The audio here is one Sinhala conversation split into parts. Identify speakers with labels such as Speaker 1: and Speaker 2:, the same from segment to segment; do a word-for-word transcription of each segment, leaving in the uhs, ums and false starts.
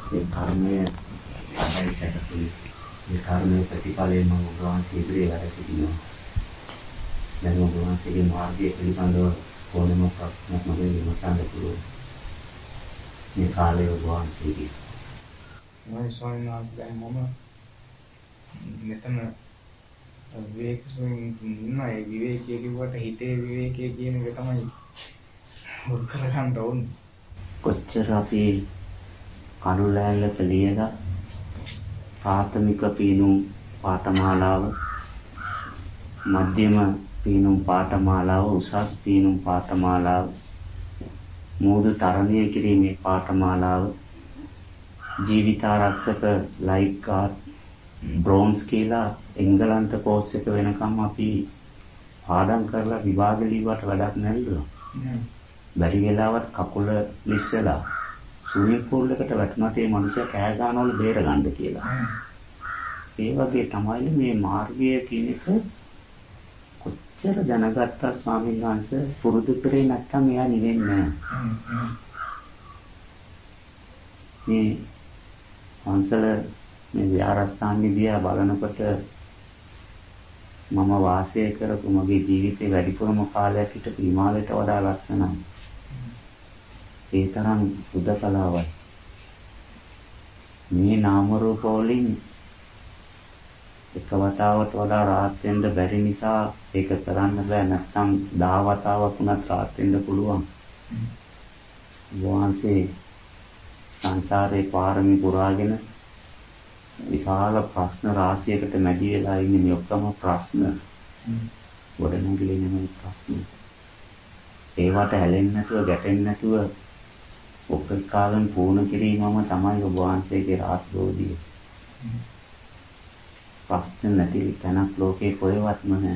Speaker 1: ඒ කර්මය ආයි සැකසී ඒ කර්මයේ ප්‍රතිඵලයෙන් මම වහන්සේ ඉදිරියේ වැඩ සිටිනවා. දැන් ඔබ වහන්සේගේ මාර්ගය පිළිබඳව ඕනම ප්‍රශ්නයක් මගෙන් විමසන්න පුළුවන්. මේ කාලේ ඔබ වහන්සේගේ
Speaker 2: මම ස්වාමීන් වහන්සේ දැන් මම මෙතන විවේකයෙන් ඉන්නා ඒ විවේකයේ කිව්වට හිතේ විවේකයේ කියන එක තමයි උත් කරගන්න ඕනේ.
Speaker 1: කොච්චර අපි කනුලැල්ලක ලියලා ප්‍රාථමික පීනුම් පාඨමාලාව මධ්‍යම පීනුම් පාඨමාලාව උසස් පීනුම් පාඨමාලාව මෝදු තරණය කිරීමේ පාඨමාලාව ජීවිතාරක්ෂක ලයිෆ් ගාඩ් බ්‍රෝන්ස් කියලා එංගලන්ත කෝස් එක වෙනකම් අපි පාඩම් කරලා විභාග ලියුවට වැඩක් නැල්ලු. බැරි වෙලාවත් කකුල ලිස්සලා ස්විමින් pool එකට වැටුණාට ඒ මනුස්සයා කෑ ගන්නවලු බේර ගන්න කියලා. ඒ වගේ තමයි මේ මාර්ගය කියන එක කොච්චර දැනගත්තා ස්වාමීන් වහන්සේ පුරුදු කරේ නැත්නම් එයා නිවෙන්නේ නැහැ. මේ අන්සල මේ විහාරස්ථානයේ දිහා බලනකොට මම වාසය කරපු මගේ ජීවිතේ වැඩිපුරම කාලයක් හිටපු හිමාලයට වඩා ලස්සනයි. ඒ තරම් උදකලාවයි. මේ නාම රූප වලින් එක වතාවට වඩා රාහත් වෙන්න බැරි නිසා ඒක කරන්න බෑ. නැත්නම් දහ වතාවක් වුණත් රාහත් වෙන්න පුළුවන්. වහන්සේ සංසාරේ පාරමී පුරාගෙන විශාල ප්‍රශ්න රාශියකට මැදි වෙලා ඉන්නේ. මේ ඔක්කොම ප්‍රශ්න ගොඩනැගිලි නෙමෙයි ප්‍රශ්න. ඒවට ඇලෙන්නේ නැතුව ගැටෙන්නේ නැතුව ඔක්කොම කාලෙන් පුහුණු කිරීමම තමයි ඔබ වහන්සේගේ රාත්‍රෝදිය. ප්‍රශ්න නැති තැනක් ලෝකේ කොහෙවත්ම නැහැ.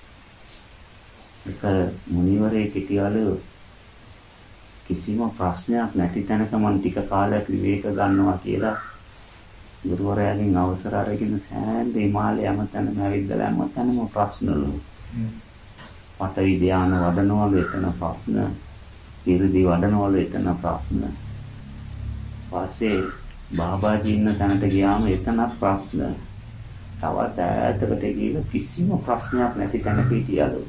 Speaker 1: එක මුනිවරයෙක් හිටියලු කිසිම ප්‍රශ්නයක් නැති තැනක මම ටික කාලයක් විවේක ගන්නවා කියලා ගුරුවරයාගෙන් අවසර අරගෙන සෑහෙන හිමාලය යමතැනම ඇවිද්දලා යමතැනම ප්‍රශ්නලු. පටවි ධානය වඩනවලු එතන ප්‍රශ්න. ඉරිදි වඩනවලු එතන ප්‍රශ්න. පස්සේ බාබාජී ඉන්න තැනට ගියාම එතනත් ප්‍රශ්න. තවත් ඈතකට ගිහින් කිසිම ප්‍රශ්නයක් නැති තැනක හිටියලු.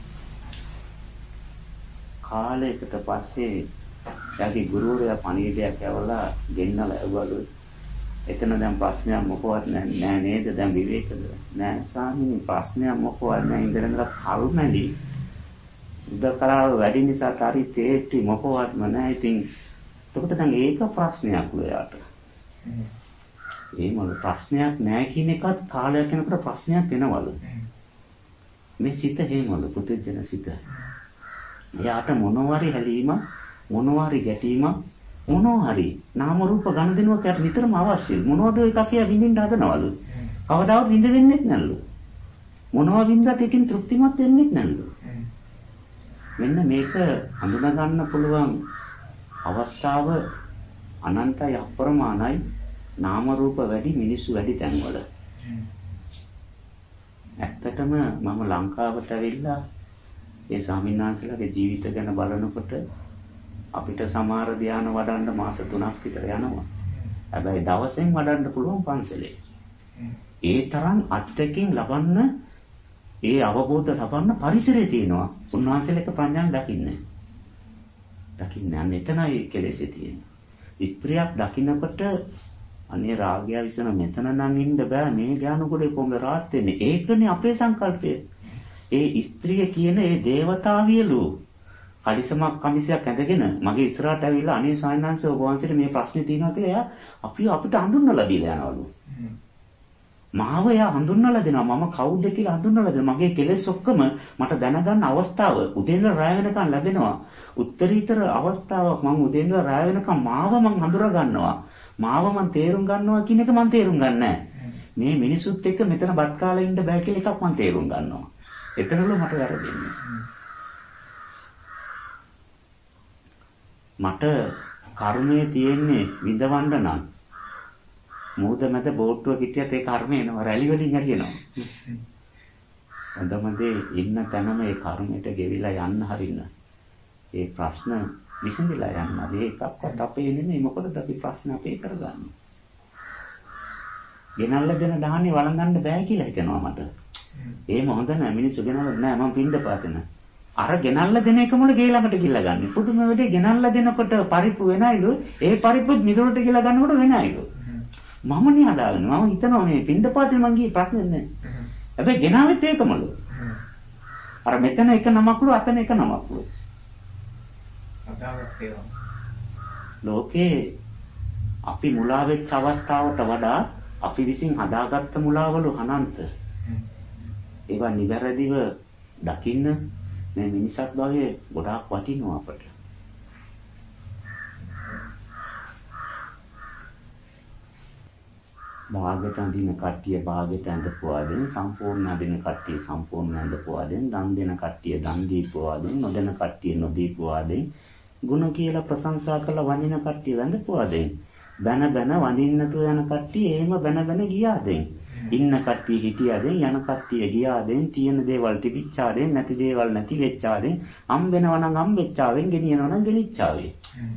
Speaker 1: කාලයකට පස්සේ එයාගේ ගුරුවරයා පණිවිඩයක් ඇවලා ගෙන්නලා ඇව්වලු. එතන දැන් ප්‍රශ්නයක් මොකවත් නැහැ නේද? දැන් විවේකද? නෑ ස්වාමීනි ප්‍රශ්නයක් මොකවත් නැහැ. ඉඳලා කල්මැලි. උදකලාව වැඩි නිසා හරි තේටි මොකවත්ම නැහැ. ඉතින් එතකොට දැන් ඒක ප්‍රශ්නයක් ලෝයාට. ඒ මොන ප්‍රශ්නයක් නැහැ කියන එකත් කාලයක් යනකොට ප්‍රශ්නයක් වෙනවලු. මේ සිත හේමලු පුදුජන සිත. එයාට මොනවාරි හැලීම මොනවාරි ගැටීම මොනවාරි නාම රූප ගන්න දෙනුවක් යට නිතරම අවශ්‍යයි. මොනවද ඒක අපි විඳින්න හදනවලු. කවදාවත් විඳ වෙන්නේ නැල්ලු. මොනවා විඳත් ඒකෙන් තෘප්තිමත් වෙන්නේ නැල්ලු. මෙන්න මේක හඳුනා ගන්න පුළුවන් අවස්ථාව අනන්තයි අප්‍රමාණයි. නාම රූප වැඩි මිනිස්සු වැඩි තැන්වල. ඇත්තටම මම ලංකාවට ඇවිල්ලා ඒ ස්වාමීන් වහන්සේලාගේ ජීවිත ගැන බලනකොට අපිට සමහර ධ්‍යාන වඩන්න මාස තුනක් විතර යනවා. හැබැයි දවසෙන් වඩන්න පුළුවන් පන්සලේ. ඒ තරම් අත්දැකීම් ලබන්න ඒ අවබෝධ ලබන්න පරිසරය තියෙනවා. උන්වහන්සේලක ප්‍රඥාන් දකින්නේ. දකින්නේ අන්න එතනයි කෙලෙස් තියෙන්නේ. ස්ත්‍රියක් දකින්නකොට අනේ රාගය විසන මෙතන නම් ඉන්න බෑ මේ ඥානකොලේ කොහොමද රාත් වෙන්නේ? ඒකනේ අපේ සංකල්පය. ඒ ස්ත්‍රිය කියන ඒ දේවතාවියලු කලිසමක් කමිසයක් ඇඳගෙන මගේ ඉස්සරහට ඇවිල්ලා අනේ සායනංශ ඔබ වහන්සේට මේ ප්‍රශ්නේ තියෙනවා කියලා එයා අපි අපිට හඳුන්වලා දීලා යනවලු. මාව එයා හඳුන්වලා දෙනවා මම කවුද කියලා හඳුන්වලා දෙනවා. මගේ කෙලෙස් ඔක්කොම මට දැනගන්න අවස්ථාව උදේට රාය වෙනකන් ලැබෙනවා. උත්තරීතර අවස්ථාවක් මම උදේට රාය වෙනකන් මාව මම හඳුනා ගන්නවා. මාව මම තේරුම් ගන්නවා කියන එක මම තේරුම් ගන්නෑ. මේ මිනිසුත් එක්ක මෙතන බත් කාලා ඉන්න බෑ කියලා එකක් මම තේරුම් ගන්නවා. එතනලු මට වැරදෙන්නේ. මට කර්මයේ තියෙන්නේ විඳවන්න නම් මෝද මැද බෝට්ටුව කිටියත් ඒ කර්මය එනවා රැලි වලින් හරියනවා. හොඳම දේ ඉන්න තැනම ඒ කර්මයට ගෙවිලා යන්න හරින්න. ඒ ප්‍රශ්න විසඳිලා යනවා. ඒකක්වත් අපේ නෙමෙයි. මොකද අපි ප්‍රශ්න අපේ කරගන්නේ. ගෙනල්ලා දෙන දාහනේ වළඳන්න බෑ කියලා හිතනවා මට. එහෙම හොඳ නෑ. මිනිස්සු ගෙනල්ලා නෑ මම පින්ඩ පාතන. අර ගෙනල්ලා දෙන එක මුල ගේ ළඟට ගිහලා ගන්න. පුදුම වෙලේ ගෙනල්ලා දෙනකොට පරිප්පු වෙනයිලු. ඒ පරිප්පුත් මිදුලට ගිහලා ගන්නකොට වෙනයිලු. මම නේ හදාගන්නේ. මම හිතනවා මේ පින්ඩ පාතේ මං ගියේ ප්‍රශ්නේ නෑ. හැබැයි ගෙනාවෙත් ඒකමලු. අර මෙතන එක නමක්ලු අතන එක නමක්ලු.
Speaker 2: අදාළත් ඒවා.
Speaker 1: ලෝකේ අපි මුලා වෙච්ච අවස්ථාවට වඩා අපි විසින් හදාගත්ත මුලාවලු අනන්ත. ඒවා නිවැරදිව දකින්න මේ මිනිසත් භවයේ ගොඩාක් වටිනවා අපට. භාගයට අඳින කට්ටිය භාගයට ඇඳපුවා දෙන, සම්පූර්ණ අඳින කට්ටිය සම්පූර්ණ ඇඳපුවා දෙන, දන් දෙන කට්ටිය දන් දීපුවා දෙන, නොදෙන කට්ටිය නොදීපුවා දෙන, ගුණ කියලා ප්‍රශංසා කළ වඳින කට්ටිය වැඳපුවා දෙන. බැන බැන වඳින්න තු යන කට්ටිය එහෙම බැන බැන ගියා දෙන්. ඉන්න කට්ටිය හිටියා දෙන්, යන කට්ටිය ගියා දෙන්, තියෙන දේවල් තිබිච්චා දෙන්, නැති දේවල් නැති වෙච්චා දෙන්, හම් වෙනවා නම් හම් වෙච්චා වෙන්, ගෙනියනවා නම් ගෙනිච්චා වෙන්.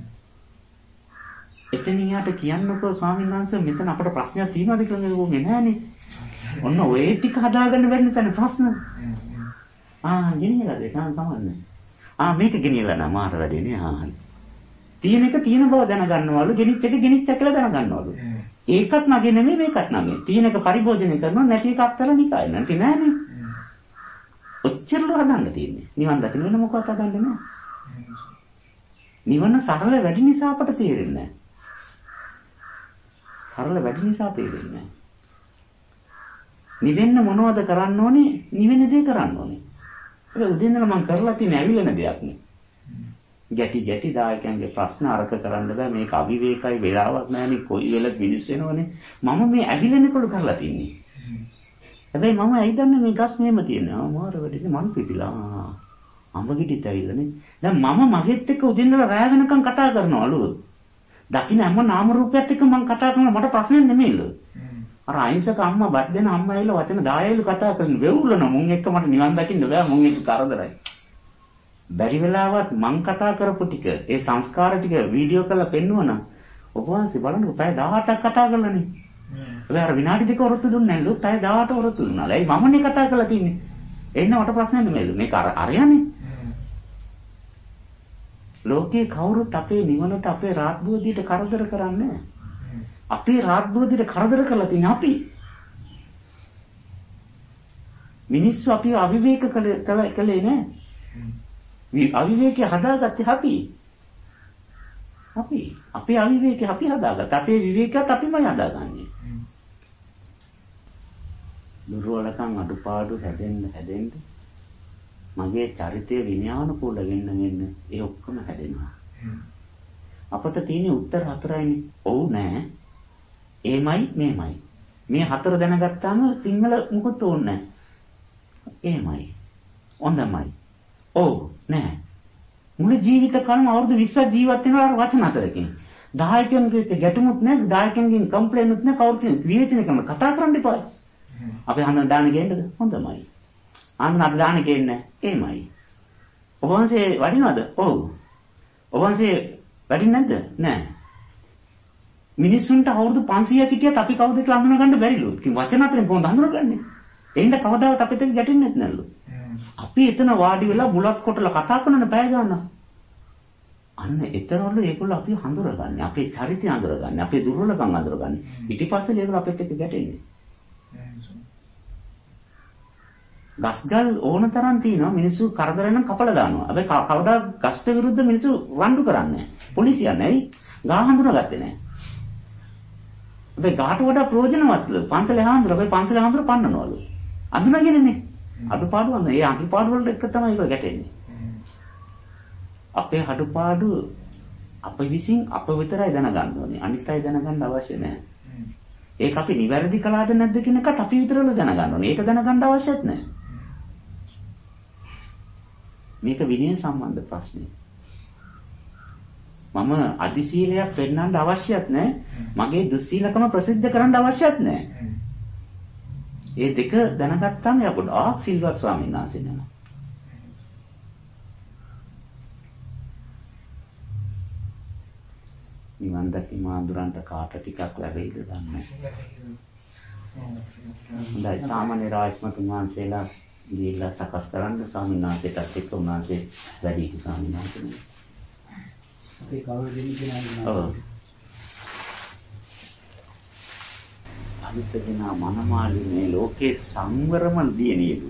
Speaker 1: එතනින් යාට කියන්නකෝ ස්වාමීන් වහන්සේ මෙතන අපට ප්‍රශ්නයක් තියෙනවද කියලා නෙවෙයි නෑනේ. ඔන්න ඔය ටික හදාගන්න බැරි නැතන ප්‍රශ්න. ආ ගෙනියලා දෙක තමයි. ආ මේක ගෙනියලා නම් මාර වැඩේ නේ. ආ තියෙන එක තියෙන බව දැනගන්නවලු, ගෙනිච්ච එක ගෙනිච්ච කියලා දැනගන්නවලු. ඒකත් නගේ නෙමෙයි මේකත් නගේ. තියෙන එක පරිභෝජනය කරනවා, නැති එක අත්තලා නිකයි. නැති නෑනේ. ඔච්චරලු හදන්න තියෙන්නේ. නිවන් දකින්න වෙන මොකවත් හදන්න නෑ. නිවන සරල වැඩි නිසා අපට තේරෙන්නේ නෑ. සරල වැඩි නිසා තේරෙන්නේ නෑ. නිවෙන්න මොනවද කරන්න ඕනේ? නිවෙන දේ කරන්න ඕනේ. ඒක උදේින්දලා මම කරලා තියෙන ඇවිලෙන දෙයක් නේ. ගැටි ගැටි දායකයන්ගේ ප්‍රශ්න අරක කරන්න බෑ, මේක අවිවේකයි, වෙලාවක් නෑනේ, කොයි වෙලත් මිනිස් වෙනවනේ. මම මේ ඇවිලෙනකොට කරලා තින්නේ. හැබැයි මම ඇයිදන්නේ මේ ගස් මෙහෙම තියෙනවා. මාර වැඩිද මන් පිටිලා. අඹ ගිටිත් ඇවිල්ලානේ. දැන් මම මගෙත් එක්ක උදේින්දලා රැය වෙනකන් කතා කරනවලු. දකින්න හැම නාම රූපයත් එක්ක මම කතා කරනවා, මට ප්‍රශ්නයක් නෙමෙයිලු. අර අයින්සක අම්මා බත් දෙන අම්මා ඇවිල්ලා වචන දහයලු කතා කරන වෙවුලන මුන් එක්ක මට නිවන් දකින්න බෑ, මුන් එක්ක කරදරයි. බැරි වෙලාවත් මං කතා කරපු ටික ඒ සංස්කාර ටික වීඩියෝ කරලා පෙන්නුවනම් ඔබ වහන්සේ බලන්නකො පැය දහඅටක් කතා කරලානේ. හැබැයි අර විනාඩි දෙක වරොත්තු දුන්නේ නැල්ලු, පැය දහඅට වරොත්තු දුන්නා. ඒ මමනේ කතා කරලා තින්නේ. එන්න මට ප්‍රශ්නයක් නෙමෙයිලු. මේක අර අරයනේ. ලෝකේ කවුරුත් අපේ නිවනට අපේ රාත් බෝධියට කරදර කරන්නේ නැහැ. අපේ රාත් බෝධියට කරදර කරලා තියෙන අපි. මිනිස්සු අපිව අවිවේක කළේ නැහැ. අවිවේකී හදාගත්තේ අපි. අපි අපේ අවිවේකී අපි හදාගත්තා. අපේ විවේකයත් අපිමයි හදාගන්නේ. දුර්වලකම් අඩුපාඩු හැදෙන්න හැදෙන්න මගේ චරිතය විනයානුකූල වෙන්න වෙන්න ඒ ඔක්කොම හැදෙනවා. අපට තියෙන උත්තර හතරයිනේ. ඔව් නෑ. එමයි මේමයි. මේ හතර දැනගත්තාම සිංහල මොකද ඕනේ නෑ. එමයි. හොඳමයි. ඔව් නෑ. මුළු ජීවිත කාලෙම අවුරුදු විස්සක් ජීවත් වෙනවා අර වචන හතරකින්. දහයකින්ගේ ගැටුමුත් නෑ, දහයකින්ගෙන් කම්ප්ලේන්ුත් නෑ, කවුරුත් විවේචනය කරන කතා කරන්න එපා. අපි හන්දන දාන ගේන්නද? හොඳමයි. ආන්න අපි දාන ගේන්නේ එමයි. ඔබ වහන්සේ වඩිනවද? ඔව්. ඔබ වහන්සේ වඩින්නේ නැද්ද? නෑ. මිනිස්සුන්ට අවුරුදු පන්සීයක් හිටියත් අපි කවුද කියලා හඳුනා ගන්න බැරිලු. ඉතින් වචන අතරින් කොහොමද හඳුනාගන්නේ? එහෙනම් කවදාවත් අපිට ගැටෙන්නේ නැත්නම්ලු. අපි එතන වාඩි වෙලා බුලත් කොටලා කතා කරන බෑ ගන්න. අන්න එතරම්ලු ඒගොල්ලෝ අපි හඳුරගන්නේ. අපේ චරිතය හඳුරගන්නේ. අපේ දුර්වලකම් හඳුරගන්නේ. ඊට පස්සේ ඒගොල්ලෝ අපිට එක්ක ගැටෙන්නේ. ගස්ගල් ඕන තරම් තියෙනවා, මිනිස්සු කරදර නම් කපලා දානවා. හැබැයි කවදා ගස්ට විරුද්ධ මිනිස්සු රණ්ඩු කරන්නේ නැහැ. පොලිසිය නැයි ගහ හඳුනාගත්තේ නැහැ. හැබැයි ගහට වඩා ප්‍රයෝජනවත්ලු පන්සලේ හාමුදුරුවෝ. හැබැයි පන්සලේ හාමුදුරුවෝ පන්නනවලු. අඳුනගෙනනේ. අඩුපාඩු වන්න. ඒ අඩුපාඩු වලට එක තමයි ඒක ගැටෙන්නේ. අපේ අඩුපාඩු අප විසින් අප විතරයි දැනගන්න ඕනේ. අනිත් අය දැනගන්න අවශ්‍ය නැහැ. ඒක අපි නිවැරදි කළාද නැද්ද කියන එකත් අපි විතරම දැනගන්න ඕනේ. ඒක දැනගන්න අවශ්‍යත් නැහැ. මේක විනය සම්බන්ධ ප්‍රශ්නයක්. මම අධිශීලයක් පෙන්වන්න අවශ්‍යත් නැහැ. මගේ දුස්සීලකම ප්‍රසිද්ධ කරන්න අවශ්‍යත් නැහැ. ඒ දෙක දැනගත්තාම යා ගොඩාක් සිල්වත් ස්වාමීන් වහන්සේ නම. නිවන් දැකීම අඳුරන්ට කාට ටිකක් ලැබෙයිද දන්නේ නැහැ. සාමාන්‍ය රාජ්‍යමතුන් වහන්සේලා ගිහිල්ලා සකස් කරන්න ස්වාමීන් වහන්සේටත් එක්ක උන්වහන්සේ වැඩි හිටි ස්වාමීන් වහන්සේ.
Speaker 3: අපේ කවුරු දෙන්නේ කියලා.
Speaker 1: ඔව්. අනිත්‍යන මනමාලි මේ ලෝකේ සංවරම දියනියලු.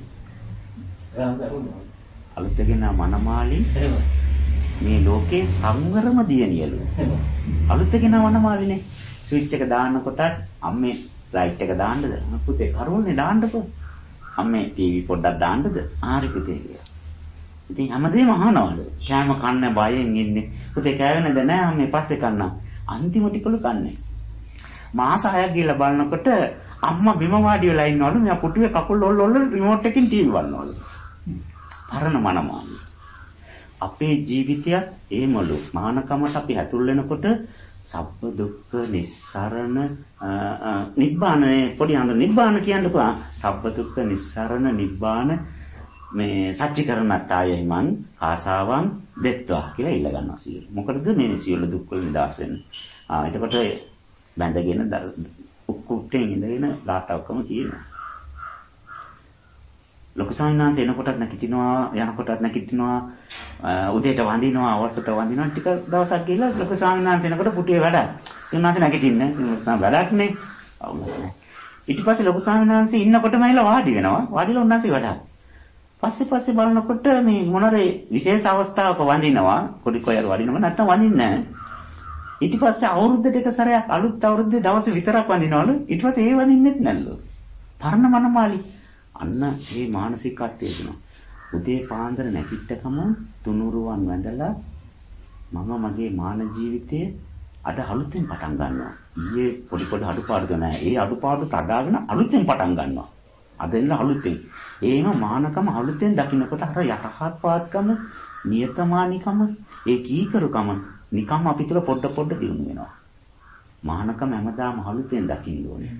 Speaker 1: අලුතගෙන මනමාලි මේ ලෝකේ සංවරම දියනියලු. අලුතගෙන මනමාලිනේ ස්විච් එක දාන්නකොට අම්මේ ලයිට් එක දාන්නද? පුතේ කරුවනේ දාන්නකෝ. අම්මේ ටීවී පොඩ්ඩක් දාන්නද? ආරි පුතේ කියලා. ඉතින් හැමදේම අහනවලු. කෑම කන්න බයෙන් ඉන්නේ. පුතේ කෑවෙ නැද? නෑ අම්මේ පස්සේ කන්නම්. අන්තිම ටිකලු කන්නේ. මාස හයක් ගිහලා බලනකොට අම්මා බිම වාඩි වෙලා ඉන්නවලු. මෙයා පුටුවේ කකුල් ඔල්ල ඔල්ල රිමෝට් එකකින් ටීවී බලනවලු. පරණ මනමාලි. අපේ ජීවිතයත් ඒමලු. මහානකමට අපි ඇතුල් වෙනකොට සබ්බ දුක්ඛ නිස්සරණ නිබ්බානේ පොඩි අඳ නිබ්බාන කියන්නකෝ. සබ්බ දුක්ඛ නිස්සරණ නිබ්බාන මේ සච්චිකරණත්තායයි මන් ආසාවන් දෙත්වා කියලා ඉල්ල ගන්නවා සියලු. මොකටද මේ සියලු දුක් වල නිදහස් වෙන්නේ? ආ එතකොට බැඳගෙන උක්කුට්ටෙන් ඉඳගෙන ලාටවකම කියනවා. ලොකු සාමිනාංශ එනකොටත් නැගිටිනවා යනකොටත් නැගිටිනවා උදේට වඳිනවා අවසට වඳිනවා ටික දවසක් ගිහලා ලොකු සාමිනාංශ එනකොට පුටුවේ වැඩ. උන්වහන්සේ නැගිටින්නේ වැඩක් නේ. ඊට පස්සේ ලොකු සාමිනාංශ ඉන්නකොටම ඇවිල්ලා වාඩි වෙනවා. වාඩිලා උන්වහන්සේ වැඩ. පස්සේ පස්සේ බලනකොට මේ මොනවාද විශේෂ අවස්ථාවක වඳිනවා පොඩි කොයර වඳිනවා නැත්නම් වඳින්නේ නැහැ. ඊට පස්සේ අවුරුද්දට එක සැරයක් අලුත් අවුරුද්දේ දවස් විතරක් වඳිනවලු. ඊට පස්සේ ඒ වඳින්නෙත් නැල්ලු. පරණ මනමාලි. අන්න මේ මානසිකත්වය දෙනවා. උදේ පාන්දර නැගිට්ටකම තුනුරුවන් වැඳලා මම මගේ මාන ජීවිතයේ අද අලුතෙන් පටන් ගන්නවා. ඊයේ පොඩි පොඩි අඩුපාඩු නැහැ. ඒ අඩුපාඩු තඩාගෙන අලුතෙන් පටන් ගන්නවා. අද එන්න අලුතෙන්. ඒම මානකම අලුතෙන් දකින්නකොට අර යටහත් පාත්කම, නියතමානිකම, ඒ කීකරුකම නිකම් අපි තුල පොඩ පොඩ දිනු වෙනවා. මානකම හැමදාම අලුතෙන් දකින්න ඕනේ.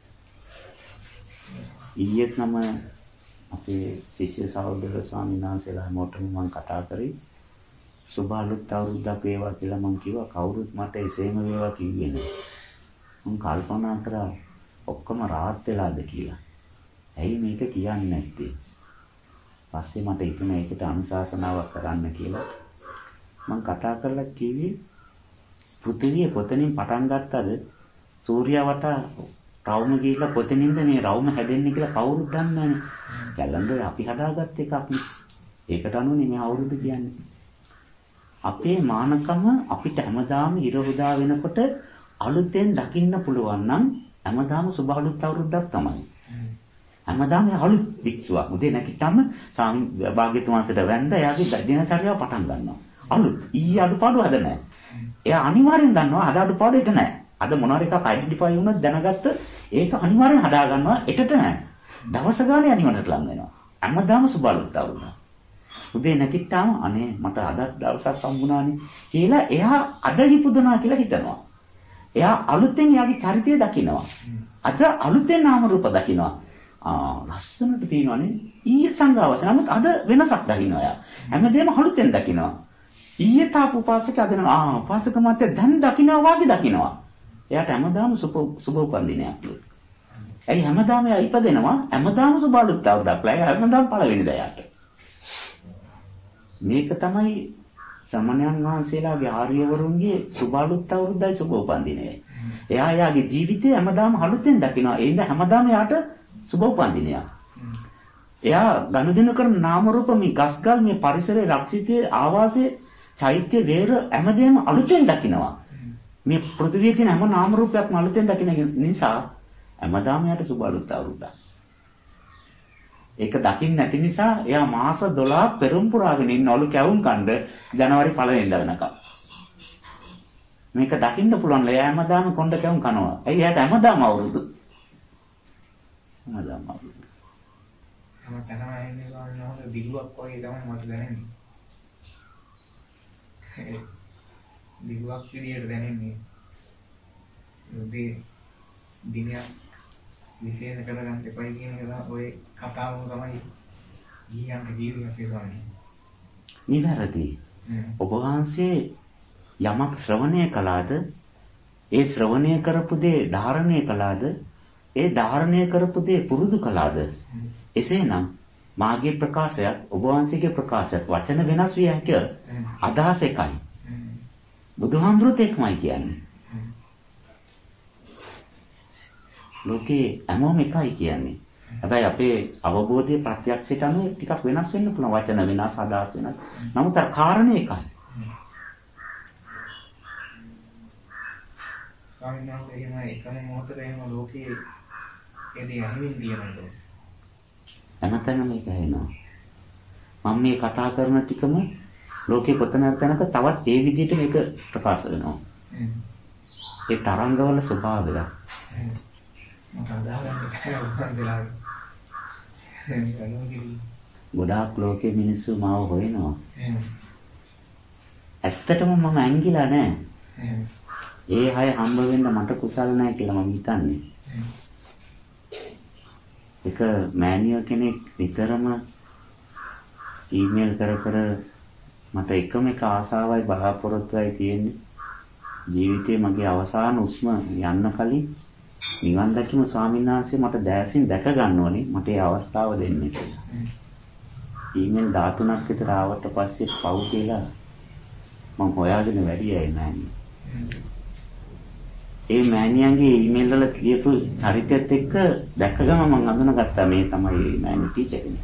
Speaker 1: ඊයේත් නම අපේ ශිෂ්‍ය සහෝදර ස්වාමීන් වහන්සේලා හැමෝටම මම කතා කරේ සුබ අලුත් අවුරුද්දක් වේවා කියලා මම කිව්වා. කවුරුත් මට එසේම වේවා කිව්වේ නෑ. මම කල්පනා කරා ඔක්කොම rahat වෙලාද කියලා. ඇයි මේක කියන්නේ නැත්තේ? පස්සේ මට හිතුණා ඒකට අනුශාසනාවක් කරන්න කියලා. මම කතා කරලා කිව්වේ පෘථිවිය කොතනින් පටන් ගත්තද? සූර්යයා වටා රවුම ගිහිල්ලා කොතනින්ද මේ රවුම හැදෙන්නේ කියලා කවුරුත් දන්නේ නැහැ. කැලෙන්ඩර් අපි හදාගත්ත එකක් නේ. ඒකට අනුවනේ මේ අවුරුදු කියන්නේ. අපේ මානකම අපිට හැමදාම ඉර උදා වෙනකොට අලුතෙන් දකින්න පුළුවන් නම් හැමදාම සුබ අලුත් අවුරුද්දක් තමයි. හැමදාම අලුත් වික්ෂුවක්. උදේ නැගිට්ටම සාමි භාග්‍යතුන් වහන්සේට වැඳ එයාගේ දිනචර්යාව පටන් ගන්නවා. අලුත්. ඊයේ අඩුපාඩු අද නැහැ. එයා අනිවාර්යෙන් දන්නවා අද අඩුපාඩු එට නැහැ. අද මොනවා එකක් අයිඩෙන්ටිෆයි වුණොත් දැනගත්ත ඒක අනිවාර්යෙන් හදා ගන්නවා එටට නැහැ. දවස ගානේ අනිවාර්යට ලං වෙනවා. හැමදාම සුබ අලුත් අවුරුද්ද. උදේ නැගිට්ටාම අනේ මට අද දවසක් හම්බුණානේ කියලා එයා අද ඉපදුනා කියලා හිතනවා. එයා අලුතෙන් එයාගේ චරිතය දකිනවා. අද අලුතෙන් නාම රූප දකිනවා. ආ ලස්සනට තියෙනවානේ. ඊයේ සංගාවස නමුත් අද වෙනසක් දකින්නවා එයා. හැමදේම අලුතෙන් දකිනවා. ඊයේ තාපු උපාසක අද නවා. ආ උපාසක මාත්‍ය දැන් දකින්නවා වාගේ දකින්නවා. එයාට හැමදාම සුබ සුබ උපන්දිනයක්. ඇයි හැමදාම එයා ඉපදෙනවා හැමදාම සුබ අලුත් අවුරුද්දක් ලයි හැමදාම පළවෙනිදා යාට. මේක තමයි සමණයන් වහන්සේලාගේ ආර්යවරුන්ගේ සුබ අලුත් අවුරුද්දයි සුබ උපන්දිනයයි. එයා යාගේ ජීවිතේ හැමදාම අලුතෙන් දකිනවා. ඒ හින්දා හැමදාම යාට සුබ උපන්දිනයක්. එයා ගනුදෙනු කරන නාම රූප මේ ගස්ගල් මේ පරිසරයේ රක්ෂිතයේ ආවාසයේ චෛත්‍ය වේර හැමදේම අලුතෙන් දකිනවා. මේ පෘථිවියේ තියෙන හැම නාම රූපයක්ම අලුතෙන් දකින නිසා හැමදාම යාට සුබ අලුත් අවුරුද්දක්. ඒක දකින්න නැති නිසා එයා මාස දොළහක් පෙරම් පුරාගෙන ඉන්නවලු කැවුම් කණ්ඩ ජනවාරි පළවෙනිදා වෙනකම්. මේක දකින්න පුළුවන් එයා හැමදාම කොණ්ඩ කැවුම් කනවා. ඇයි එයාට හැමදාම අවුරුදු. හැමදාම අවුරුදු.
Speaker 2: මම තනම එන්නේ ගානවල දිලුවක් වගේ තමයි මට දැනෙන්නේ. දිලුවක් විදියට දැනෙන්නේ. උදේ දිනයක් විශේෂ කරගන්න එපයි කියන එක ඔය කතාවම තමයි ඊයන්ට ජීවිතයක් වෙන්නේ.
Speaker 1: නිවැරදි. ඔබ වහන්සේ යමක් ශ්‍රවණය කළාද ඒ ශ්‍රවණය කරපු දේ ධාරණය කළාද? ඒ ධාරණය කරපු දේ පුරුදු කළාද? එසේනම් මාගේ ප්‍රකාශයත් ඔබ වහන්සේගේ ප්‍රකාශයත් වචන වෙනස් විය හැකිය. අදහස එකයි. බුදුහාමුදුරුවෝ එක්මයි කියන්නේ. ලෝකේ හැමෝම එකයි කියන්නේ. හැබැයි අපේ අවබෝධයේ ප්‍රත්‍යක්ෂයට අනුව ටිකක් වෙනස් වෙන්න පුළුවන්. වචන වෙනස්, අදහස් වෙනස්. නමුත් අර කාරණේ එකයි.
Speaker 2: ස්වාමීන් වහන්සේ එහෙම එකම මොහොතේ එහෙම ලෝකයේ එදී අහිමින් දිනනවා.
Speaker 1: හැමතැනම ඒක වෙනවා. මම මේ කතා කරන ටිකම ලෝකේ කොතනක තැනක තවත් ඒ විදිහට මේක ප්‍රකාශ වෙනවා. ඒ තරංගවල ස්වභාවය.
Speaker 2: මට අදාළන්නේ
Speaker 1: ගොඩාක් ලෝකේ මිනිස්සු මාව හොයනවා. ඇත්තටම මම ඇංගිලා නැහැ. ඒ අය හම්බ වෙන්න මට කුසල් නැහැ කියලා මම හිතන්නේ. එක මෑනියෝ කෙනෙක් විතරම ඊමේල් කර කර මට එකම එක ආසාවයි බලාපොරොත්තුවයි තියෙන්නේ ජීවිතේ මගේ අවසාන උස්ම යන්න කලින් නිවන් දැකීම ස්වාමීන් වහන්සේ මට දැසින් දැක ගන්න ඕනේ මට ඒ අවස්ථාව දෙන්න කියලා. ඊමේල් දහතුනක් විතර ආවට පස්සේ පව් කියලා මම හොයාගෙන වැඩියයි මෑනියෝ. ඒ මෑනියන්ගේ ඊමේල් වල ලියපු චරිතයත් එක්ක දැක්ක ගමන් මම අඳුනගත්තා මේ තමයි මෑනි ටීචර් කෙනෙක්.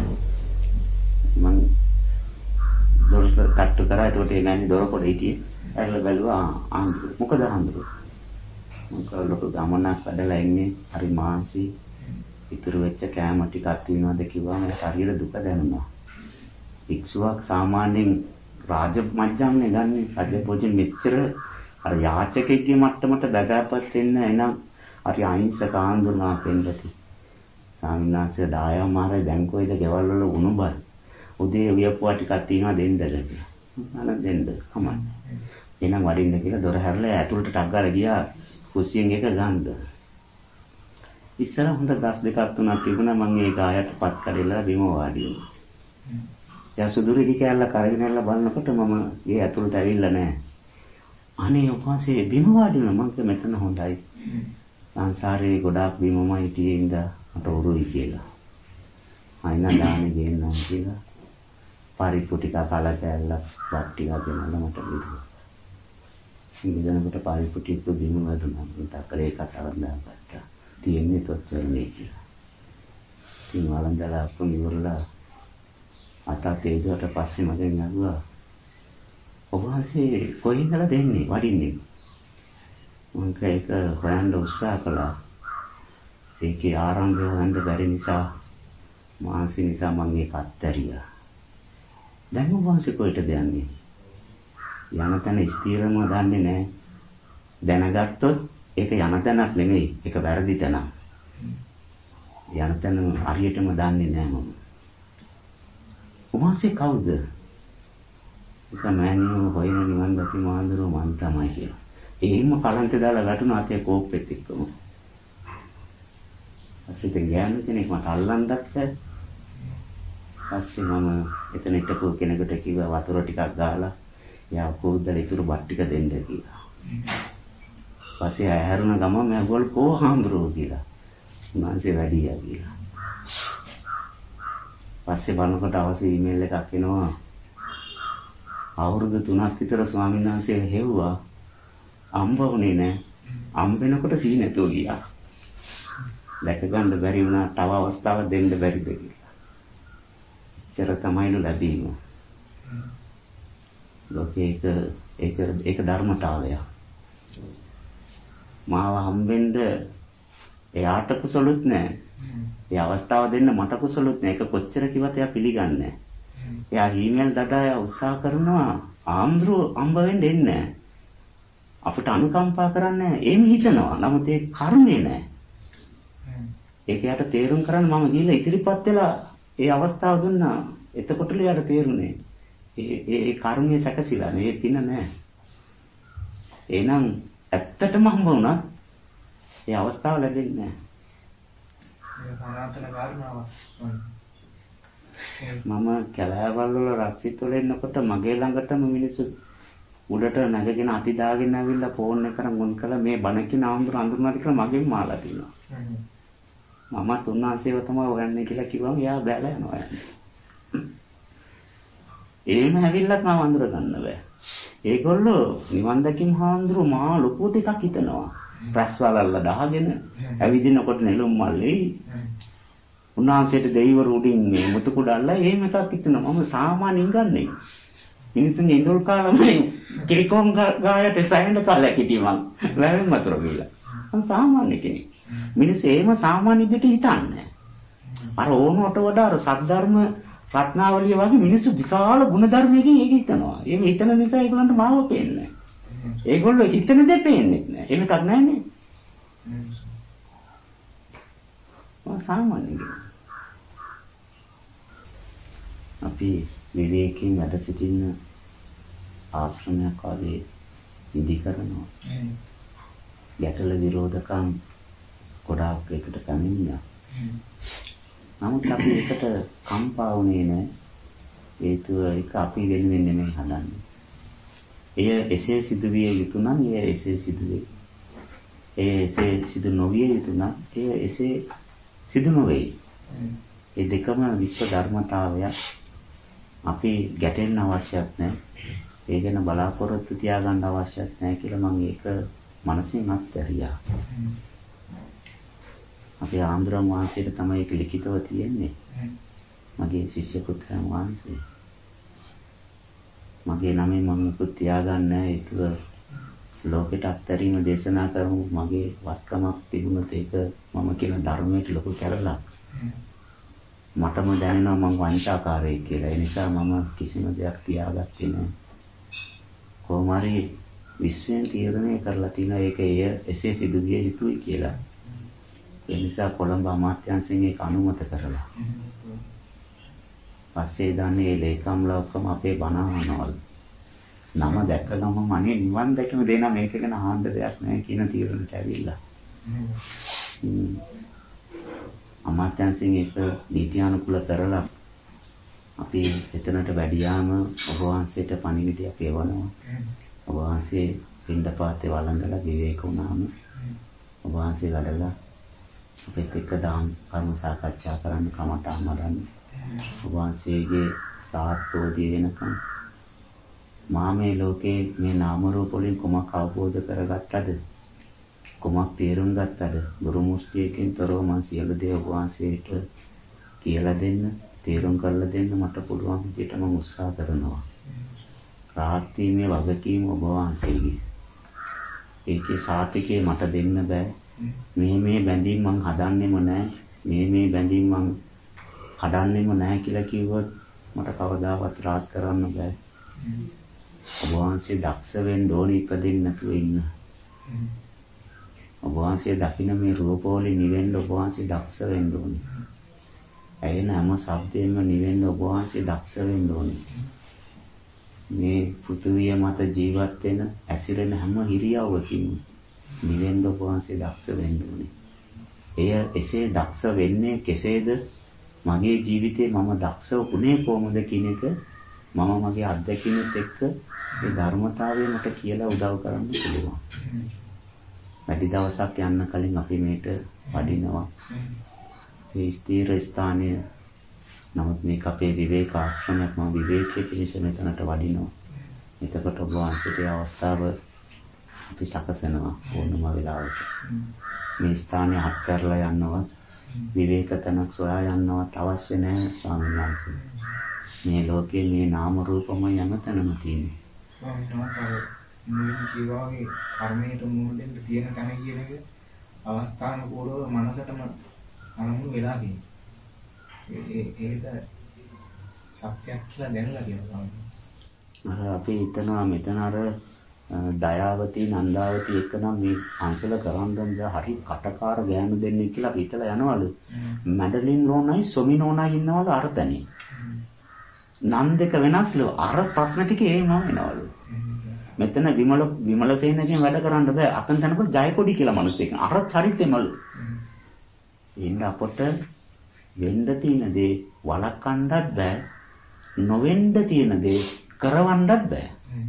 Speaker 1: මම දොර කට්ටු කරා ඒකට ඒ මෑනි දොර පොඩ හිටියේ. ඇවිල්ලා බැලුවා ආන්දර. මොකද ආන්දර? මම කල්ලොක ගමනක් වැඩලා ඉන්නේ හරි මානසි. ඉතුරු වෙච්ච කෑම ටිකක් තියනවාද කිව්වම මට හරියට දුක දැනුණා. වික්ෂුවක් සාමාන්‍යයෙන් රාජ මජ්ජම්නේ ගන්නේ. රජ පොජි මෙච්චර අර යාචකෙක්ගේ මට්ටමට බගාපත් වෙන්න එනම් හරි අහිංසක ආන්දෝලනා කෙන්දති. සාමිනාංශය දායම මාරේ දැන් කොයිද ගෙවල් වල උණු බල්. උදේ වියපුවා ටිකක් තියනවා දෙන්නද කියලා. අන දෙන්න කමන්න. එහෙනම් වඩින්න කියලා දොර හැරලා ඇතුළට ටක් ගාලා ගියා කුස්සියෙන් එක ගන්නද. ඉස්සර හොඳ ගස් දෙකක් තුනක් තිබුණා මම ඒක ආයතපත් කරලා බිම වාඩි වුණා. යා සුදුරිදි කැල්ල කරගෙන යලා බලනකොට මම ඒ ඇතුළට ඇවිල්ලා නැහැ. අනේ උපවාසයේ බිම වාඩි වුණා මම මෙතන හොඳයි. සංසාරේ ගොඩාක් බිමමයි හිටියේ ඉඳා මට උරුයි කියලා. අයින දාන්නේ ගේන්නම් කියලා. පරිප්පු ටික කලා කැල්ල වත් ටික ගෙනල්ලා මට දීලා. ඉඳනකොට පරිප්පු ටික බිම වැදුනා. මට අකලේ කතාවක් දාගත්තා. තියෙන්නේ තොච්චරනේ කියලා. ඉතින් වළඳලා අපුන් ඉවරලා අතත් ඒකට පස්සේ මගෙන් අහුවා ඔබ වහන්සේ කොහෙන්දලා දෙන්නේ වඩින්නේ මම ඒක හොයන්න උත්සාහ කළා ඒකේ ආරම්භය හොයන්න බැරි නිසා මානසික නිසා මම ඒක අත්හැරියා දැන් ඔබ වහන්සේ කොහෙටද යන්නේ යන තැන ස්ථිරම දන්නේ නැහැ දැනගත්තොත් ඒක යන තැනක් නෙමෙයි ඒක වැරදි තැනක් යන තැන හරියටම දන්නේ නැහැ මම ඔබ වහන්සේ කවුද ඒක මෑනියෝ හොයන නිවන් දැකි මාඳුරෝ මන් තමයි කියලා. එහෙම කලන්ත දාලා වැටුණා අතේ කෝප්පෙත් එක්කම. ඇසිත ගෑනු කෙනෙක් මට අල්ලන්නත් බැහැ. පස්සේ මම එතන හිටපු කෙනෙකුට කිව්වා වතුර ටිකක් ගාලා යා කෝද්දල ඉතුරු බත් ටික දෙන්න කියලා. පස්සේ ඇහැරුණ ගමන් මම ගෝල් කෝ හාමුදුරුවෝ කියලා. උන්වහන්සේ වැඩියා කියලා. පස්සේ බලනකොට අවශ්‍ය ඊමේල් එකක් එනවා. අවුරුදු තුනක් විතර ස්වාමීන් වහන්සේ හෙව්වා අම්බ වුණේ නැහැ. අම්බ වෙනකොට සී නැතුව ගියා. දැක ගන්න බැරි වුණා තව අවස්ථාවක් දෙන්න බැරිද කියලා. ඉතර තමයිලු ලැබීම. ලෝකේක ඒක ඒක ධර්මතාවය. මාව හම්බෙන්න එයාට කුසලුත් නැහැ. ඒ අවස්ථාව දෙන්න මට කුසලුත් නැහැ. ඒක කොච්චර කිව්වත් එයා පිළිගන්නේ නැහැ. එයා ඊමේල් දඩාය උත්සාහ කරනවා ආම්ද්‍රෝ අම්බ වෙන්න එන්නේ අපිට අනුකම්පා කරන්නේ එම් හිතනවා නමුත් ඒ කර්මේ නෑ ඒක යට තේරුම් කරන්න මම ගිහලා ඉදිරිපත් වෙලා ඒ අවස්ථාව දුන්නා එතකොටලු යට තේරුනේ ඒ ඒ කර්මයේ සැකසিলা නේ පින නෑ එහෙනම් ඇත්තටම හම්බ වුණා ඒ අවස්ථාව ලැබෙන්නේ නෑ
Speaker 2: ඒක අනාතන කාරණාවක්
Speaker 1: මම කැලෑවල් වල රක්සිත වල ඉන්නකොට මගේ ළඟටම මිනිස්සු උඩට නැගගෙන අති දාගෙන ඇවිල්ලා ෆෝන් එක කරන් මොන් කළා මේ බණ කියන ආන්දර අඳුරනවාද කියලා මගෙන් මාලා තිනවා. මම තුන්වහන්සේව තමයි හොයන්නේ කියලා කිව්වම එයා බැලලා යනවා යන්නේ. එහෙම හැවිල්ලත් මම අඳුර ගන්න බෑ. ඒගොල්ලෝ නිවන් දැකීම හාමුදුරු මහා ලොකු ටිකක් හිතනවා. රැස්වලල්ලා දාගෙන ඇවිදිනකොට නෙළුම් මල්ලේ උන්වහන්සේට දෙවිවරු උඩින් මේ මුතු කුඩල්ලා එහෙම එකක් හිතනවා. මම සාමාන්‍යයෙන් ගන්නෙ. මිනිස්සුන් ඉඳුල් කාලම කිරිකොම් ගායට සැහෙන කාලයක් හිටියේ මං. වැවෙන් වතුර බීලා. මම සාමාන්‍ය කෙනෙක්. මිනිස්සු එහෙම සාමාන්‍ය විදිහට හිතන්නේ. අර ඕනකට වඩා අර සද්ධර්ම රත්නාවලිය වගේ මිනිස්සු විශාල ගුණධර්මයකින් ඒක හිතනවා. එහෙම හිතන නිසා ඒගොල්ලන්ට මාව පේන්නේ නැහැ. ඒගොල්ලෝ හිතන දේ පේන්නේ නැහැ. එහෙම එකක් නැහැ නේ. මම සාමාන්‍ය කෙනෙක්. අපි විවේකයෙන් වැඩ සිටින ආශ්‍රමයක් වගේ ඉදි කරනවා. ගැටල විරෝධකම් ගොඩාක් එකට පැමිණියා. නමුත් අපි ඒකට කම්පා වුණේ නැහැ. හේතුව ඒක අපි වෙනුවෙන් නෙමෙයි හදන්නේ. එය එසේ සිදුවිය යුතු නම් එය එසේ සිදුවේ. එය එසේ සිදු නොවිය යුතු නම් එය එසේ සිදු නොවේ. ඒ දෙකම විශ්ව ධර්මතාවයක්. අපි ගැටෙන්න අවශ්‍යත් නැහැ. ඒ ගැන බලාපොරොත්තු තියාගන්න අවශ්‍යත් නැහැ කියලා මම ඒක මනසින් අත්හැරියා. අපේ ආන්දරම් වහන්සේට තමයි ඒක ලිඛිතව තියෙන්නේ. මගේ ශිෂ්‍ය පුත්‍රයන් වහන්සේ. මගේ නමෙන් මම මුකුත් තියාගන්නේ නැහැ. ඒක ලෝකෙට අත්හැරීම දේශනා කරමු මගේ වත්කමක් තිබුණත් ඒක මම කියන ධර්මයට ලොකු කැරලක්. මටම දැනෙනවා මම වංචාකාරයෙක් කියලා. ඒ නිසා මම කිසිම දෙයක් තියාගත්තේ නැහැ. කොහොම හරි විශ්වයෙන් තීරණය කරලා තියෙනවා ඒක එය එසේ සිදු විය යුතුයි කියලා. ඒ නිසා කොළඹ අමාත්‍යාංශයෙන් ඒක අනුමත කරලා. පස්සේ දන්නේ ඒ ලේකම්ලා ඔක්කොම අපේ බණ අහනවලු. නම දැක්ක ගමන් අනේ නිවන් දැකීම දෙන මේක ගැන අහන්න දෙයක් නැහැ කියන තීරණයට ඇවිල්ලා. අමාත්‍යාංශයෙන් ඒක නීතියානුකූල කරලා අපි එතනට වැඩියාම ඔබ වහන්සේට පණිවිඩය අපි එවනවා. ඔබ වහන්සේ පින්ඩපාතේ වළඳලා විවේක වුණාම ඔබ වහන්සේ වැඩලා අපිත් එක්ක දාම් කර්ම සාකච්ඡා කරන්න කමටහන් වඩන්න. ඔබ වහන්සේගේ තාත්තෝදී වෙනකම් මා මේ ලෝකේ මේ නාම රූප වලින් කොමක් අවබෝධ කරගත්තද? කොමක් තේරුම් ගත්තද? ගුරු මුස්තියකින් තොරව මම සියලු දේ ඔබ වහන්සේට කියලා දෙන්න, තේරුම් කරලා දෙන්න මට පුළුවන් විදිහට මම උත්සාහ කරනවා. රාත්‍රීමේ වගකීම ඔබ වහන්සේගේ. ඒකේ සාතිකේ මට දෙන්න බෑ. මේ මේ බැඳීම් මං හදන්නෙම නැහැ. මේ මේ බැඳීම් මං හදන්නෙම නැහැ කියලා කිව්වොත් මට කවදාවත් රාත් කරන්න බෑ. ඔබ වහන්සේ දක්ෂ වෙන්න ඕනේ ඉපදෙන්න නැතුව ඉන්න. ඔබ වහන්සේ දකින්න මේ රූපෝලි නිවෙන්න ඔබ වහන්සේ දක්ෂ වෙන්න ඕනේ. ඇයෙන හැම ශබ්දයෙන්ම නිවෙන්න ඔබ වහන්සේ දක්ෂ වෙන්න ඕනේ. මේ පෘථිවිය මත ජීවත් වෙන ඇසිරෙන හැම හිරියවකින්ම නිවෙන්න ඔබ වහන්සේ දක්ෂ වෙන්න ඕනේ. එය එසේ දක්ෂ වෙන්නේ කෙසේද? මගේ ජීවිතේ මම දක්ෂ වුණේ කොහොමද කියන එක මම මගේ අත්දැකීමත් එක්ක ඒ ධර්මතාවය මට කියලා උදව් කරන්න පුළුවන්. වැඩි දවසක් යන්න කලින් අපි මේට වඩිනවා. මේ ස්ථීර ස්ථානයේ නමුත් මේක අපේ විවේක ආශ්‍රමයක්. මම විවේකයේ පිණිස මෙතනට වඩිනවා. එතකොට ඔබ වහන්සේට අවස්ථාව අපි සකසනවා ඕනම වෙලාවක. මේ ස්ථානය හත් කරලා යන්නවත් විවේක තනක් සොයා යන්නවත් අවශ්‍ය නැහැ ස්වාමීන් වහන්සේ. මේ ලෝකේ මේ නාම රූපම යන තැනම තියෙනවා.
Speaker 2: ස්වාමීන් වහන්සේ කර්මයට මුහුණ දෙන්න තියෙන තැන කියන එක අවස්ථානුකූලව මනසටම අනුමුණු වෙලා තියෙනවා. ඒ ඒක සත්‍යයක් කියලා දැනලා කියනවා.
Speaker 1: අර අපි හිතනවා මෙතන අර දයාවති නන්දාවති එක නම් මේ අංශල කරන්දන් දා හරි කටකාර ගෑනු දෙන්නේ කියලා අපි හිතලා යනවලු. මැඩලින් නෝනයි සොමි නෝනයි ඉන්නවලු අර තැනේ. නම් දෙක වෙනස්ලු අර ප්‍රශ්න ටික ඒම වෙනවලු. මෙතන විමල විමලසේනකින් වැඩ කරන්න බෑ. අතන තනකොට ජයකොඩි කියලා මිනිස්සෙක්. අර චරිතෙමලු. ඉන්න අපට වෙන්න තියෙන දේ වළක්වන්නත් බෑ. නොවෙන්න තියෙන දේ කරවන්නත් බෑ.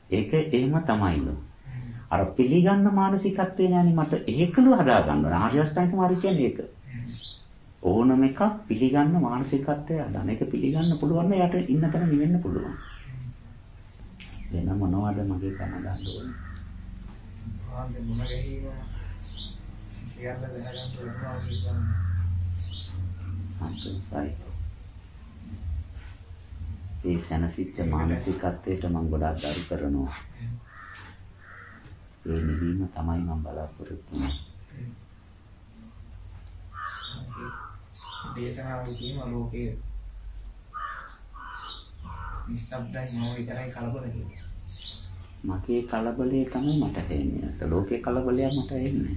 Speaker 1: ඒක එහෙම තමයිලු. අර පිළිගන්න මානසිකත්වේ නෑනේ මට ඒකලු හදා ගන්න ඕන. ආර්ය අෂ්ටාංගික මාර්ගය කියන්නේ ඒක. ඕනම එකක් පිළිගන්න මානසිකත්වය හදන්න. ඒක පිළිගන්න පුළුවන් නම් යට ඉන්න තැන නිවෙන්න පුළුවන්. වෙන මොනවද මගේ කන ගන්න ඕනේ?
Speaker 2: ආන්දේ මොන ගැහිම සියල්ල දැනගන්න පුළුවන් කියලා.
Speaker 1: සතුටුයි. ඒ සනසිච්ච මානසිකත්වයට මම ගොඩාක් දරු කරනවා. ඒ නිවීම තමයි මම බලාපොරොත්තු වෙන්නේ.
Speaker 2: දේශනාවල් කියන ලෝකයේ නිස්සබ්දයි නෝ විතරයි කලබල කියන්නේ.
Speaker 1: මගේ කලබලේ තමයි මට එන්නේ. ලෝකේ කලබලයක් මට එන්නේ.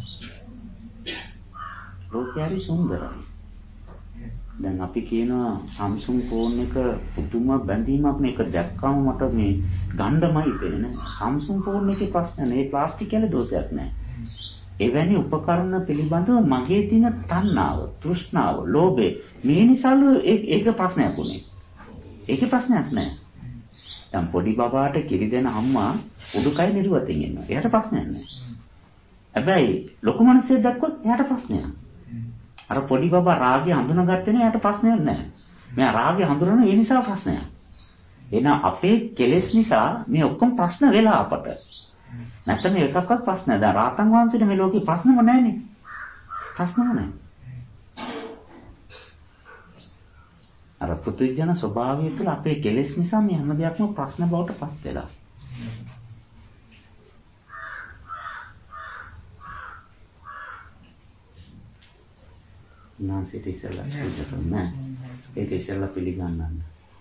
Speaker 1: ලෝකය හරි සුන්දරයි. දැන් අපි කියනවා Samsung ෆෝන් එක පුදුම බැඳීමක් මේක දැක්කම මට මේ ගණ්ඩමයි පෙනෙන්නේ. Samsung ෆෝන් එකේ ප්‍රශ්න නෑ. ඒ ප්ලාස්ටික් වල දෝෂයක් නෑ. එවැනි උපකරණ පිළිබඳව මගේ තියෙන තණ්හාව, තෘෂ්ණාව, ලෝභය මේ නිසාලු ඒක ප්‍රශ්නයක් උනේ. ඒකේ ප්‍රශ්නයක් නෑ. දැන් පොඩි බබාට කිරි දෙන අම්මා උඩුකය නිරුවතින් ඉන්නවා. එයාට ප්‍රශ්නයක් නෑ. හැබැයි ලොකු මිනිස්සෙක් දැක්කොත් එයාට ප්‍රශ්නයක්. අර පොඩි බබා රාගය හඳුනාගත්තේ නෑ එයාට ප්‍රශ්නයක් නෑ. මෙයා රාගය හඳුනන ඒ නිසා ප්‍රශ්නයක්. එහෙනම් අපේ කෙලෙස් නිසා මේ ඔක්කොම ප්‍රශ්න වෙලා අපට. නැත්නම් එකක්වත් ප්‍රශ්න නෑ. දැන් රාතන් වහන්සේට මේ ලෝකේ ප්‍රශ්නම නෑනේ. ප්‍රශ්නම නෑ. අර පුදුජන ස්වභාවය තුළ අපේ කෙලෙස් නිසා මේ හැම දෙයක්ම ප්‍රශ්න බවට පත් වෙලා. නාසිත ඉස්සලා පිළිගන්න නෑ. ඒක ඉස්සලා පිළිගන්නන්න.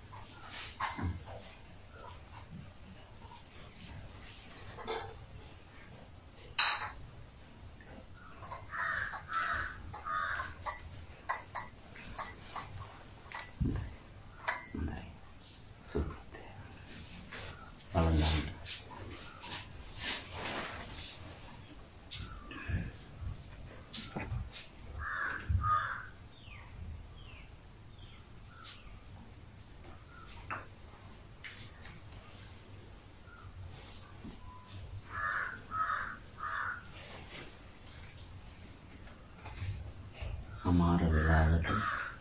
Speaker 1: සමහර වෙලාවට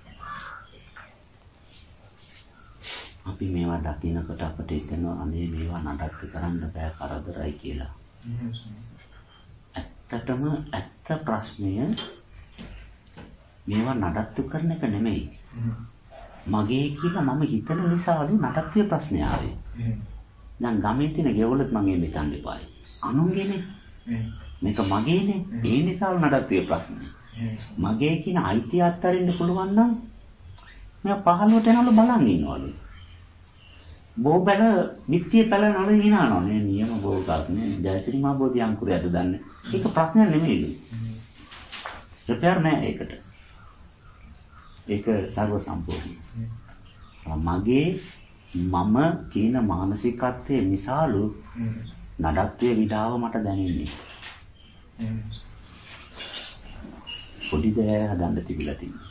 Speaker 1: අපි මේවා දකින්නකොට අපිට හිතෙනවා අනේ මේවා නඩත්තු කරන්න බෑ කරදරයි කියලා. ඇත්තටම ඇත්ත ප්‍රශ්නය මේවා නඩත්තු කරන එක නෙමෙයි. මගේ කියලා මම හිතන නිසාලු නඩත්තුවේ ප්‍රශ්නය ආවේ. දැන් ගමේ තියෙන ගෙවලත් මගේ මෙතන දෙපායි. අනුන්ගේනේ. මේක මගේනේ. ඒ නිසාලු නඩත්තුවේ ප්‍රශ්නේ. මගේ කියන අයිතිය අත්හරින්න පුළුවන් නම් මම පහළට යනවලු බලන් ඉන්නවලු. බෝ බල නිත්‍ය පැලනවලු හිනානවනේ නියම බෝගක් නේ. ජයශ්‍රී මා බෝධි අංකුරයද දන්නේ. ඒක ප්‍රශ්නයක් නෙමෙයිලු. රිපෙයාර් නෑ ඒකට. ඒක සර්ව සම්පූර්ණ. මගේ මම කියන මානසිකත්වයේ නිසාලු නඩත්තුවේ විඩාව මට දැනෙන්නේ. පොඩි දේ හදන්න තිබිලා තියෙනවා.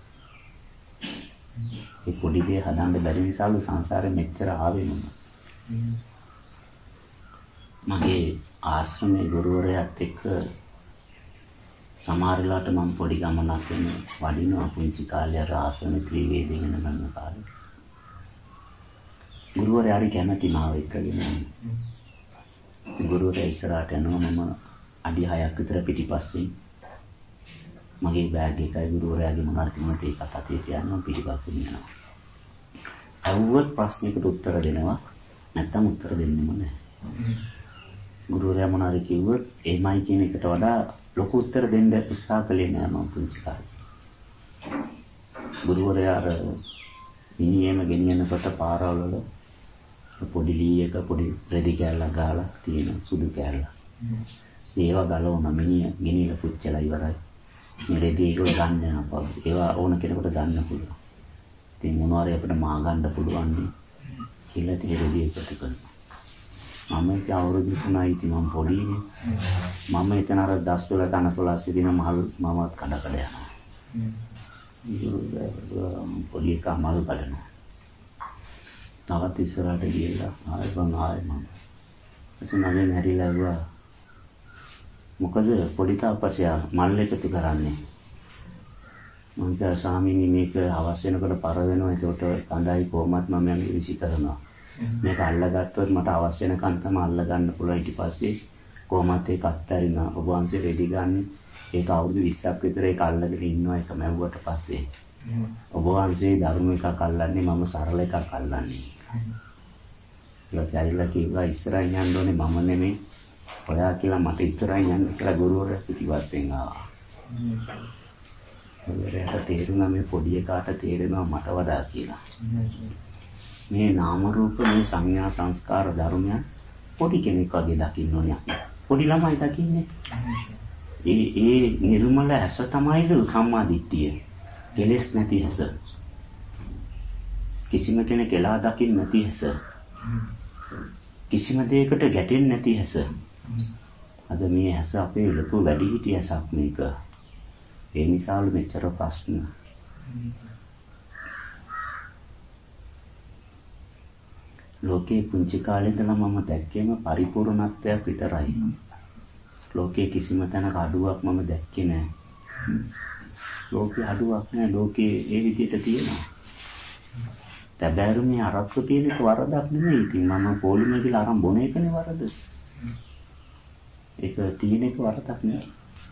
Speaker 1: ඒ පොඩි දේ හදන්න බැරි නිසාලු සංසාරේ මෙච්චර ආවේ මම. මගේ ආශ්‍රමයේ ගුරුවරයාත් එක්ක සමහර වෙලාවට මම පොඩි ගමනක් යන වඩිනවා පුංචි කාලේ අර ආශ්‍රමේ ත්‍රිවේදී වෙන ගමන කාලේ. ගුරුවරයා හරි කැමැති මාව එක්කගෙන. ගුරුවරයා ඉස්සරහට යනවා මම අඩි හයක් විතර පිටිපස්සෙන් මගේ බෑග් එකයි ගුරුවරයාගේ මොනවාරි තිබුණත් ඒකත් අතේ තියන්න පිටිපස්සෙන් යනවා. අහුවත් ප්‍රශ්නයකට උත්තර දෙනවා නැත්නම් උත්තර දෙන්නෙම නැහැ. ගුරුවරයා මොනවාරි කිව්වොත් එමයි කියන එකට වඩා ලොකු උත්තර දෙන්න උත්සාහ කළේ නෑ මම පුංචි කාලේ. ගුරුවරයා අර මිනිහෙම ගෙනියනකොට පාරවල වල පොඩි ලී එක පොඩි රෙදි කෑල්ලක් ගහලා තියෙන සුදු කෑල්ල. ඒවා ගලවන මිනිහ ගෙනියලා පුච්චලා ඉවරයි. මේ රෙදි එක ගන්න යනවා. ඒවා ඕන කෙනෙකුට ගන්න පුළුවන්. ඉතින් මොනවාරි අපිට මා ගන්න පුළුවන් නේ කියලා ඉතින් රෙදි එකට කරනවා. මම ඒක අවුරුදු තුනයි ඉතින් මම පොඩිනේ. මම එතන අර දස් වල තනකොළ සිදින මහල් මමත් කඩ කඩ යනවා. පොඩි එකා මල් කඩනවා. තවත් ඉස්සරහට ගිහලා ආයෙ මම ආයෙ මම එසේ මගෙන් හැරිලා ඇහුවා මොකද පොඩි තාපසයා මල් එකතු කරන්නේ? මං කිව්වා ස්වාමීනි මේක අවශ්‍ය වෙනකොට පර වෙනවා. ඒකට කඳයි කොහොමත් මම යන්නේ විසි කරනවා. මේක අල්ලගත්තොත් මට අවශ්‍ය වෙනකන් තමයි අල්ලගන්න පුළුවන්. ඊට පස්සේ කොහොමත් ඒක අත්හැරිනවා. ඔබ වහන්සේ රෙදි ගන්න. ඒක අවුරුදු විස්සක් විතර ඒක අල්ලගෙන ඉන්නවා. ඒක මැව්වට පස්සේ ඔබ වහන්සේ ධර්ම එකක් අල්ලන්නේ මම සරල එකක් අල්ලන්නේ. ඊට ඇරිලා කිව්වා ඉස්සරහින් යන්න ඕනේ මම නෙමෙයි. ඔයා කියලා මට ඉස්සරහින් යන්න කියලා ගුරුවරයා පිටිපස්සෙන් ආවා. ඒකට තේරුණා මේ පොඩි එකාට තේරෙනවා මට වඩා කියලා. මේ නාම රූප මේ සංඥා සංස්කාර ධර්මයන් පොඩි කෙනෙක් වගේ දකින්න ඕනේ. පොඩි ළමයි දකින්නේ. ඒ ඒ නිර්මල ඇස තමයි සම්මා දිට්ඨිය. කෙලෙස් නැති ඇස. කිසිම කෙනෙක් එලා දකින්න නැති ඇස. කිසිම දෙයකට ගැටෙන්නේ නැති ඇස. අද මේ ඇස අපේ ලොකු වැඩිහිටි ඇසක් මේක. ඒ නිසාලු මෙච්චර ප්‍රශ්න. ලෝකේ පුංචි කාලේ ඉඳලා මම දැක්කේම පරිපූර්ණත්වයක් විතරයි. ලෝකේ කිසිම තැනක අඩුවක් මම දැක්කේ නෑ. ලෝකේ අඩුවක් නෑ. ලෝකේ ඒ විදිහට තියෙනවා. තැබෑරුමේ අරක්කු තියෙන එක වරදක් නෙමෙයි. ඉතින් මම පොලිමේ ගිහලා අරන් බොන එකනේ වරද. ඒක තියෙන එක වරදක් නෙමෙයි.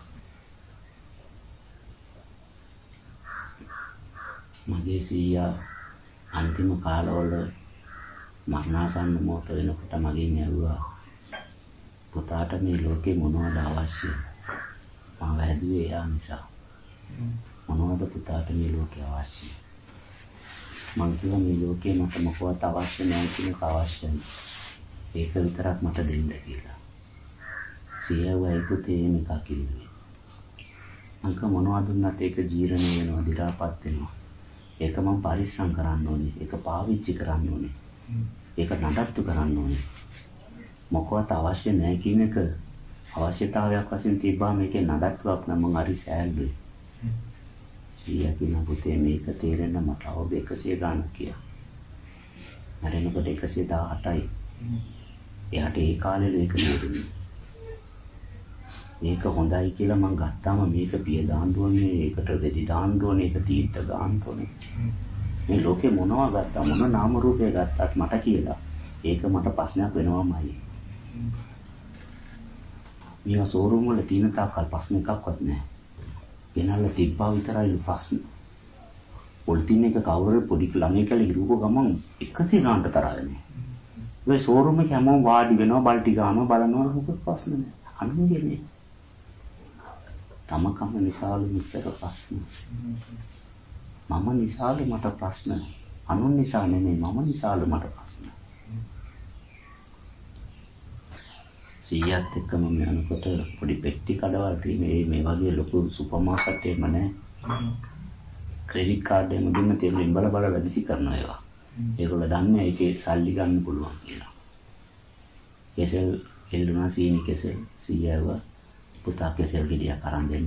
Speaker 1: මගේ සීයා අන්තිම කාලවල මරණාසන්න මොහොත වෙනකොට මගෙන් ඇහුවා පුතාට මේ ලෝකේ මොනවද අවශ්‍ය? මම වැදුවේ එයා නිසා. මොනවද පුතාට මේ ලෝකේ අවශ්‍ය? මං කිව්වා මේ ලෝකේ මට මොකවත් අවශ්‍ය නැහැ කියන එක අවශ්‍යයි. ඒක විතරක් මට දෙන්න කියලා. සීයාවයි පුතේ මේක කිව්වේ. අංක මොනවද දුන්නත් ඒක ජීර්ණ වෙනවා, දි รา පත් වෙනවා. ඒක මම පරිස්සම් කරන්න ඕනේ. ඒක පාවිච්චි කරන්න ඕනේ. ඒක නඩත්තු කරන්න ඕනේ. මොකවත් අවශ්‍ය නැහැ කියන එක අවශ්‍යතාවයක් වශයෙන් තිබ්බා මේකේ නඩත්තුවක් නම් මම හරි සෑහලුයි. සීයා කියන පුතේ මේක තේරෙන්න මට අවුරුදු එකසිය ගානක් කියලා. මරෙනකොට එකසිය දහඅටයි. එයාට ඒ කාලේ මේක නෙවෙයි. මේක හොඳයි කියලා මං ගත්තාම මේක පිය දාන්න ඕනේ, ඒකට රෙදි දාන්න ඕනේ, ඒක තීර්ථ ගන්න ඕනේ. මේ ලෝකේ මොනවා ගත්තා මොන නාම රූපේ ගත්තත් මට කියලා ඒක මට ප්‍රශ්නයක් වෙනවමයි. මේවා ෂෝරූම් වල තියෙන තාක්කල් ප්‍රශ්න එකක්වත් නැහැ. ගෙනල්ලා තිබ්බා විතරයි ප්‍රශ්න. පොලිටින් එක කවුරු පොඩි ළමයි කියලා ඉරුව ගමන් එකසේ ගන්නට තරන්නේ. ඒ ෂෝරූම් එකේ හැමෝම වාඩි වෙනවා, බල්ටි ගන්නවා, බලනවා මොකක් ප්‍රශ්න නැහැ. අනුන්ගේනේ. තමකම නිසාලු මෙච්චර ප්‍රශ්න. මම නිසාලු මට ප්‍රශ්න. අනුන් නිසා නෙමෙයි මම නිසාලු මට ප්‍රශ්න. සීයාත් එක්කම යනකොට පොඩි පෙට්ටි කඩවල් තියෙන මේ වගේ ලොකු සුපර් මාකට් එකක් නෑ. ක්‍රෙඩිට් කාඩ් එකම දුන්න තියෙන බල බල වැඩිසි කරනවා ඒවා. ඒගොල්ලෝ දන්නේ ඒකේ සල්ලි ගන්න පුළුවන් කියලා. කෙසෙල් එල්ලුණා සීනි කෙසෙල් සීයාව පුතා කෙසෙල් ගෙඩියක් අරන් දෙන්න.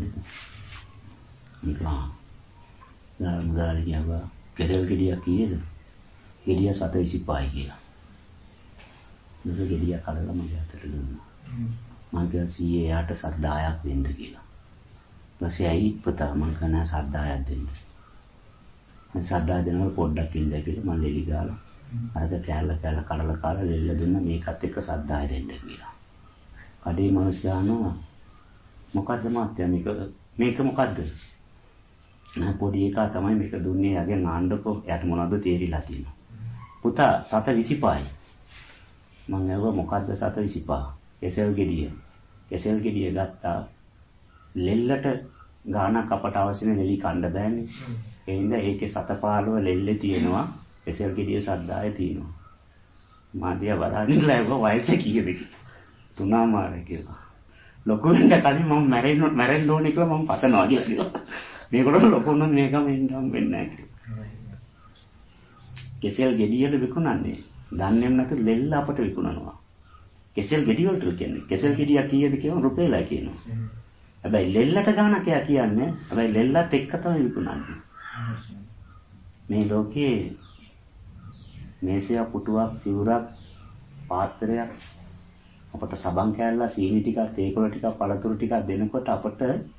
Speaker 1: නිකන් ගාලි ගියා කෙසෙල් ගෙඩියක් කීයද? ගෙඩිය සත විසිපහයි කියලා. නේද ගෙඩිය කඩලා මගේ අතට දුන්නා. මං කිව්වා සීයේ යාට සද්දායක් දෙන්න කියලා. ඊපස්සේ ඇයි පුතා මං කන සද්දායක් දෙන්න. මම සද්දාය දෙනකොට පොඩ්ඩක් ඉඳලා කියලා මං ලෙලි ගාලා අරක කෑල්ල කෑල්ල කඩලා කාලා ලෙල්ල දුන්න මේකත් එක්ක සද්දාය දෙන්න කියලා. කඩේ මිනිස්සානවා මොකද්ද මාත්‍යා මේක මේක මොකද්ද? නෑ පොඩි එකා තමයි මේක දුන්නේ යගෙන් ආණ්ඩකෝ එයාට මොනවද තේරිලා තියෙනවා. පුතා සත විසිපහයි. මං ඇහුවා මොකද්ද සත විසිපහ? කෙසෙල් ගෙඩිය. කෙසෙල් ගෙඩිය ගත්තා ලෙල්ලට ගානක් අපට අවශ්‍ය නැහැ ලෙලි කන්න බෑනේ. ඒ හින්දා ඒකේ සත පහළව ලෙල්ලේ තියෙනවා කෙසෙල් ගෙඩිය සද්දාය තියෙනවා. මාදියා බලන්න ලැබුවා වයස කීයද කියලා. තුනමාරයි කියලා. ලොකු වෙන්න කලින් මම මැරෙන්න මැරෙන්න ඕනේ කියලා මම පතනවා කියලා කිව්වා. මේකට ලොකු වුණොත් මේකම ඉන්නම් වෙන්නේ නැහැ කියලා. කෙසෙල් ගෙඩියට විකුණන්නේ දන්නේ නැතු ලෙල්ල අපට විකුණනවා. කෙසෙල් ගෙඩිය වලට කියන්නේ. කෙසෙල් ගෙඩිය කීයද කියලා රුපියලයි කියනවා. හැබැයි ලෙල්ලට ගානක් එයා කියන්නේ. හැබැයි ලෙල්ලත් එක්ක තමයි විකුණන්නේ. මේ ලෝකේ මේසයක් පුටුවක් සිවුරක් පාත්‍රයක් අපට සබන් කෑල්ලා සීනි ටිකක් තේකොළ ටිකක් පළතුරු ටිකක් දෙනකොට අපට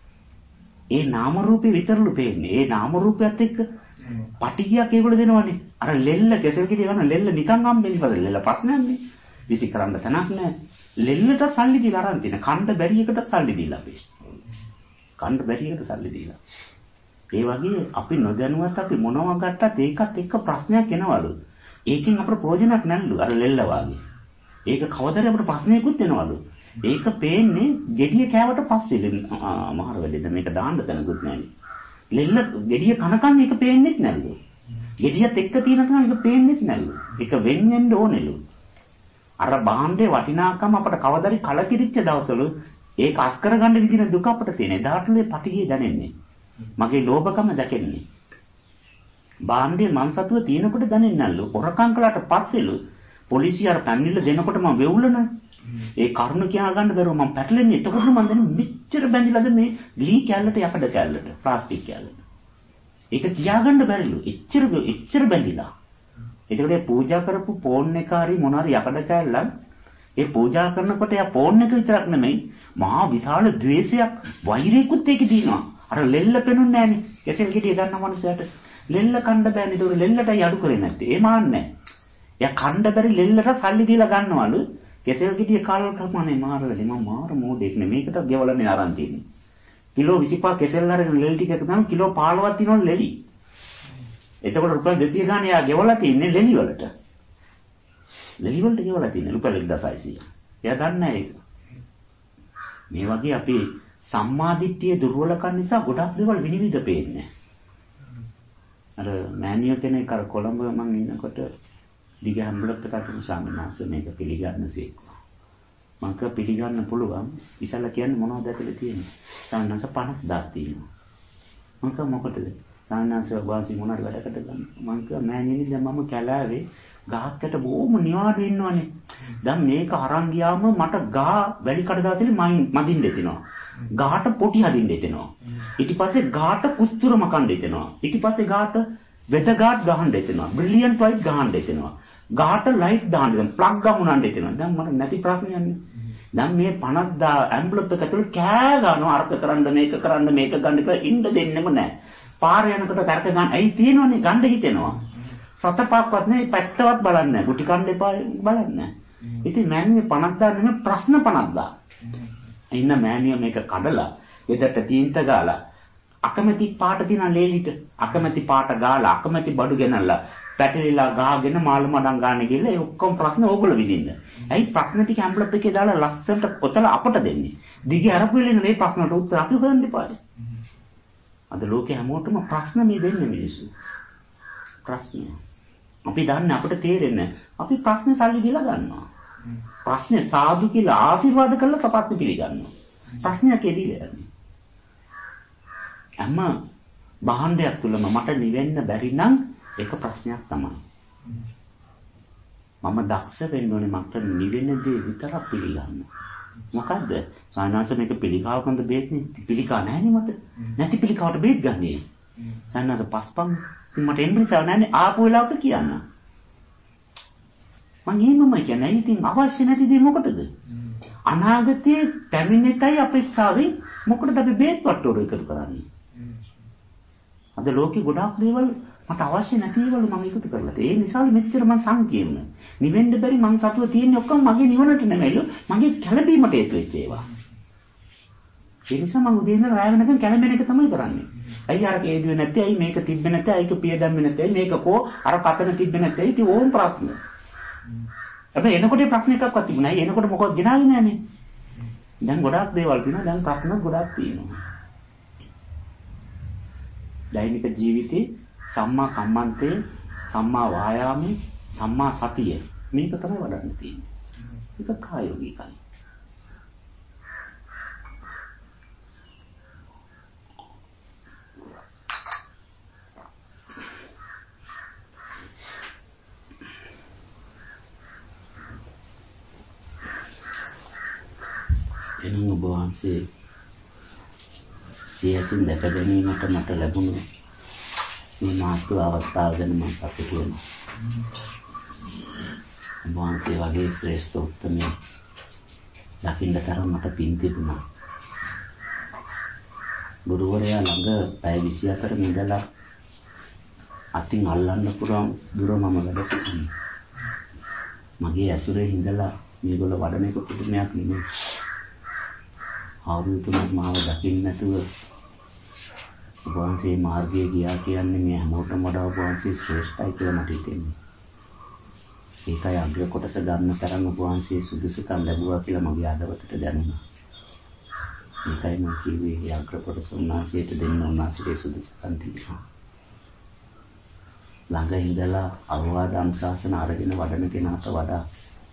Speaker 1: ඒ නාම රූපේ විතරලු පේන්නේ. ඒ නාම රූපයත් එක්ක පටිගියක් ඒගොල්ලෝ දෙනවනේ. අර ලෙල්ල කෙසෙල් කිඩි ගන්න ලෙල්ල නිකන් හම්බෙන්නේ පද ලෙල්ල ප්‍රශ්නයක් නේ. විසි කරන්න තැනක් නැහැ. ලෙල්ලට සල්ලි දීලා අරන් තින. කණ්ඩ බැරි එකට සල්ලි දීලා අපි. කණ්ඩ බැරි එකට සල්ලි දීලා. ඒ වගේ අපි නොදැනුවත් අපි මොනවා ගත්තත් ඒකත් එක්ක ප්‍රශ්නයක් එනවලු. ඒකෙන් අපට ප්‍රයෝජනක් නැල්ලු අර ලෙල්ල වාගේ. ඒක කවදාද අපට ප්‍රශ්නයකුත් එනවලු. ඒක පේන්නේ gediya කෑවට පස්සේ මහර වෙලෙද මේක දාන්න තැනකුත් නැහැ. ලෙල්ල gediya කනකන් මේක පේන්නේත් නැල්ලු. gediyat එක්ක තියෙන කෙනා මේක පේන්නේත් නැල්ලු. ඒක වෙන්වෙන්න ඕනෙලු. අර බාණ්ඩේ වටිනාකම අපට කවදාරි කලකිරිච්ච දවසවල ඒක අස් කරගන්න විදින දුක අපට තියෙන. එදාටලේ පටිගිය දැනෙන්නේ. මගේ ලෝභකම දැකෙන්නේ. බාණ්ඩේ මං සතුව තියෙනකොට දැනෙන්නේ නැල්ලු. හොරකම් කළාට පස්සෙලු පොලිසිය අර පැමිණිල්ල දෙනකොට මම වෙවුලන. ඒ කරුණ කියා ගන්න බැරුව මම පැටලෙන්නේ. එතකොට මම දැන් මෙච්චර බැඳිලාද මේ ලී කැල්ලට යකඩ කැල්ලට ප්ලාස්ටික් කැල්ලට. ඒක කියාගන්න බැරිලු. එච්චර එච්චර බැඳිලා. ඒකට පූජා කරපු ෆෝන් එක හරි මොනාරි යකඩ කැල්ලක් ඒ පූජා කරනකොට යා ෆෝන් එක විතරක් නෙමෙයි මහා විශාල ද්වේෂයක් වෛරයකුත් ඒකේ තියෙනවා. අර ලෙල්ල පෙනුන්නේ නැහනේ. කෙසෙල් ගෙඩිය ගන්න මනුස්සයාට ලෙල්ල කණ්ඩ බෑනේ. ඒක ලෙල්ලටයි අඩු කරේ නැත්තේ. ඒ මාන්නේ. යා කණ්ඩ බැරි ලෙල්ලට සල්ලි දීලා ගන්නවලු. කෙසෙල් ගෙඩිය කාලල් කපන්නේ මාර වෙලේ. මම මාර මොඩෙක් නේ. මේකට ගෙවලනේ අරන් තියෙන්නේ. කිලෝ විසිපහ කෙසෙල් අරගෙන ලෙල් ටික එකතු කරන කිලෝ පහළොවක් තියෙනවලු ලෙලි. එතකොට රුපියල් දෙසිය ගානේ යා ගෙවලා තින්නේ ලෙලි වලට. ලෙලි වලට ගෙවලා තින්නේ රුපියල් එක්දහසයි. එයා දන්නේ ඒක. මේ වගේ අපි සම්මාදිට්ඨිය දුර්වලකම් නිසා ගොඩක් දේවල් විනිවිද පේන්නේ. අර මෑනියෝ කෙනෙක් අර කොළඹ මම ඉන්නකොට දිග හැම්බලත් එකට සාමිනාස මේක පිළිගන්නසේ. මම කිය පිළිගන්න පුළුවන්. ඉතල කියන්නේ මොනවද ඇතුලේ තියෙන්නේ? සාමිනාස පනස් දාක් තියෙනවා. මම කිය මොකටද? සාමිනාස වාසි මොනවාද වැඩකට ගන්න. මම කිය මෑනියනි දැන් මම කැලාවේ ගහකට බොහොම නිවාඩු ඉන්නවනේ. දැන් මේක අරන් ගියාම මට ගහ වැලි කඩ දාතලි මදින්න දෙනවා. ගහට පොටි හදින්න දෙනවා. ඊට පස්සේ ගහට කුස්තුර මකන්න දෙනවා. ඊට පස්සේ ගහට වෙද ගාඩ් ගහන්න දෙනවා. බ්‍රිලියන්ට් ලයිට් ගහන්න දෙනවා. ගහට ලයිට් දාන්න දෙනවා. ප්ලග් ගහමුනන්න දෙනවා. දැන් මට නැති ප්‍රශ්නයක්නේ. දැන් මේ පනස් දා ඇම්බුලන්ස් එක ඇතුළේ කෑ ගන්නවා අර්ථ කරන්න මේක කරන්න මේක ගන්න කියලා ඉන්න දෙන්නෙම නැහැ. පාර යනකොට කරක ගන්න. ඇයි තියෙනවනේ ගන්න හිතෙනවා. සතපක්වත් නෙයි පැත්තවත් බලන්නේ නැහැ. ගුටි කන්න එපා බලන්නේ නැහැ. ඉතින් මෑණියෝ පනස් දා නෙමෙයි ප්‍රශ්න පනස් දා. ඉන්න මෑණියෝ මේක කඩලා එදට තීන්ත ගාලා අකමැති පාට තියන ලේලිට අකමැති පාට ගාලා අකමැති බඩු ගෙනල්ලා පැටලිලා ගාගෙන මාළු මඩම් ගන්න ගිහලා ඒ ඔක්කොම ප්‍රශ්න ඕගොල්ලෝ විදින්න. ඇයි ප්‍රශ්න ටික ඇම්බ්ලොප් එකේ දාලා ලස්සනට පොතලා අපට දෙන්නේ. දිගේ අරපු වෙලෙන මේ ප්‍රශ්නට උත්තර අපි හොයන්න එපායි. අද ලෝකේ හැමෝටම ප්‍රශ්න මේ දෙන්නේ මිනිස්සු. ප්‍රශ්න. අපි දන්නේ අපිට තේරෙන්නේ අපි ප්‍රශ්න සල්ලි දීලා ගන්නවා. ප්‍රශ්නේ සාදු කියලා ආශිර්වාද කළා තපත් පිළිගන්නවා. ප්‍රශ්නයක් එදිලා යන්නේ. අම්ම බහන්ඩයක් තුලම මට නිවෙන්න බැරි නම් ඒක ප්‍රශ්නයක් තමයි. මම දක්ෂ වෙන්න ඕනේ මට නිවෙන දේ විතරක් පිළිගන්න. මොකද්ද? සානාස මේක පිළිකාවකඳ බේත් නේ. පිළිකා නැහැනේ මට. නැති පිළිකාවට බේත් ගන්නේ. සානාස පස්පම් මට එම්බ්‍රිසාව නැහැනේ ආපු වෙලාවක කියන්න. මං එහෙමම කියන්නේ ඉතින් අවශ්‍ය නැති දේ මොකටද? අනාගතයේ පැමිණෙතයි අපේක්ෂාවෙන් මොකටද අපි බේත් වට්ටෝර එකතු කරන්නේ? අද ලෝකේ ගොඩාක් දේවල් මට අවශ්‍ය නැති ඒවලු මම එකතු කරලා තියෙන්නේ. ඒ නිසා මෙච්චර මං සංකීර්ණ. නිවෙන්න බැරි මං සතුව තියෙන්නේ ඔක්කොම මගේ නිවනට නෙමෙයිලු. මගේ කැළඹීමට හේතු වෙච්ච ඒවා. ඒ නිසා මං උදේ ඉඳලා රාය වෙනකන් කැළඹෙන එක තමයි කරන්නේ. අයියා අර කේදුවේ නැත්තේ, අයි මේක තිබ්බේ නැත්තේ, අයික පිය දැම්මේ නැත්තේ, මේක කෝ අර පතන තිබ්බේ නැත්තේ. ඉතින් ඕම් ප්‍රශ්න. හැබැයි එනකොට ප්‍රශ්න එකක්වත් තිබුණා. අයි එනකොට මොකක්ද ගෙනාවේ නැහනේ. දැන් ගොඩාක් දේවල් තියෙනවා. දැන් ප්‍රශ්න ගොඩාක් තියෙනවා. දෛනික ජීවිතේ සම්මා කම්මන්තේ, සම්මා වායාමේ, සම්මා සතිය මේක තමයි වඩන්න තියෙන්නේ. ඒක කායෝගිකයි. එනම් ඔබ වහන්සේ සියසින් දැක ගැනීමට මට ලැබුණු මේ මාතෘ අවස්ථාව ගැන මම සතුටු වෙනවා. ඔබ වහන්සේ වගේ ශ්‍රේෂ්ඨ උත්තමයෙක් දකින්න තරම් මට පින් තිබුණා. ගුරුවරයා ළඟ පැය විසිහතරක ඉඳලා අතින් අල්ලන්න පුළුවන් දුර මම වැඩ සිටිනේ. මගේ ඇසුරේ හිඳලා මේගොල්ලෝ වඩන එක පුදුමයක් නෙමෙයි. අවුරුදු තුනක් මාව දකින්න නැතුව වහන්සේ මාර්ගයේ ගියා කියන්නේ මේ හැමෝටම වඩා වහන්සේ ශ්‍රේෂ්ඨයි කියලා මට හිතෙන්නේ. ඒකයි අග්‍ර කොටස ගන්න තරම් වහන්සේ සුදුසුකම් ලැබුවා කියලා මගේ අදවතට දැනුණා. ඒකයි මම කිව්වේ ඒ අග්‍ර කොටස උන්වහන්සේට දෙන්න උන්වහන්සේගේ සුදුසුකම් තියෙනවා. ළඟ ඉඳලා අවවාද අනුශාසන අරගෙන වඩන කෙනාට වඩා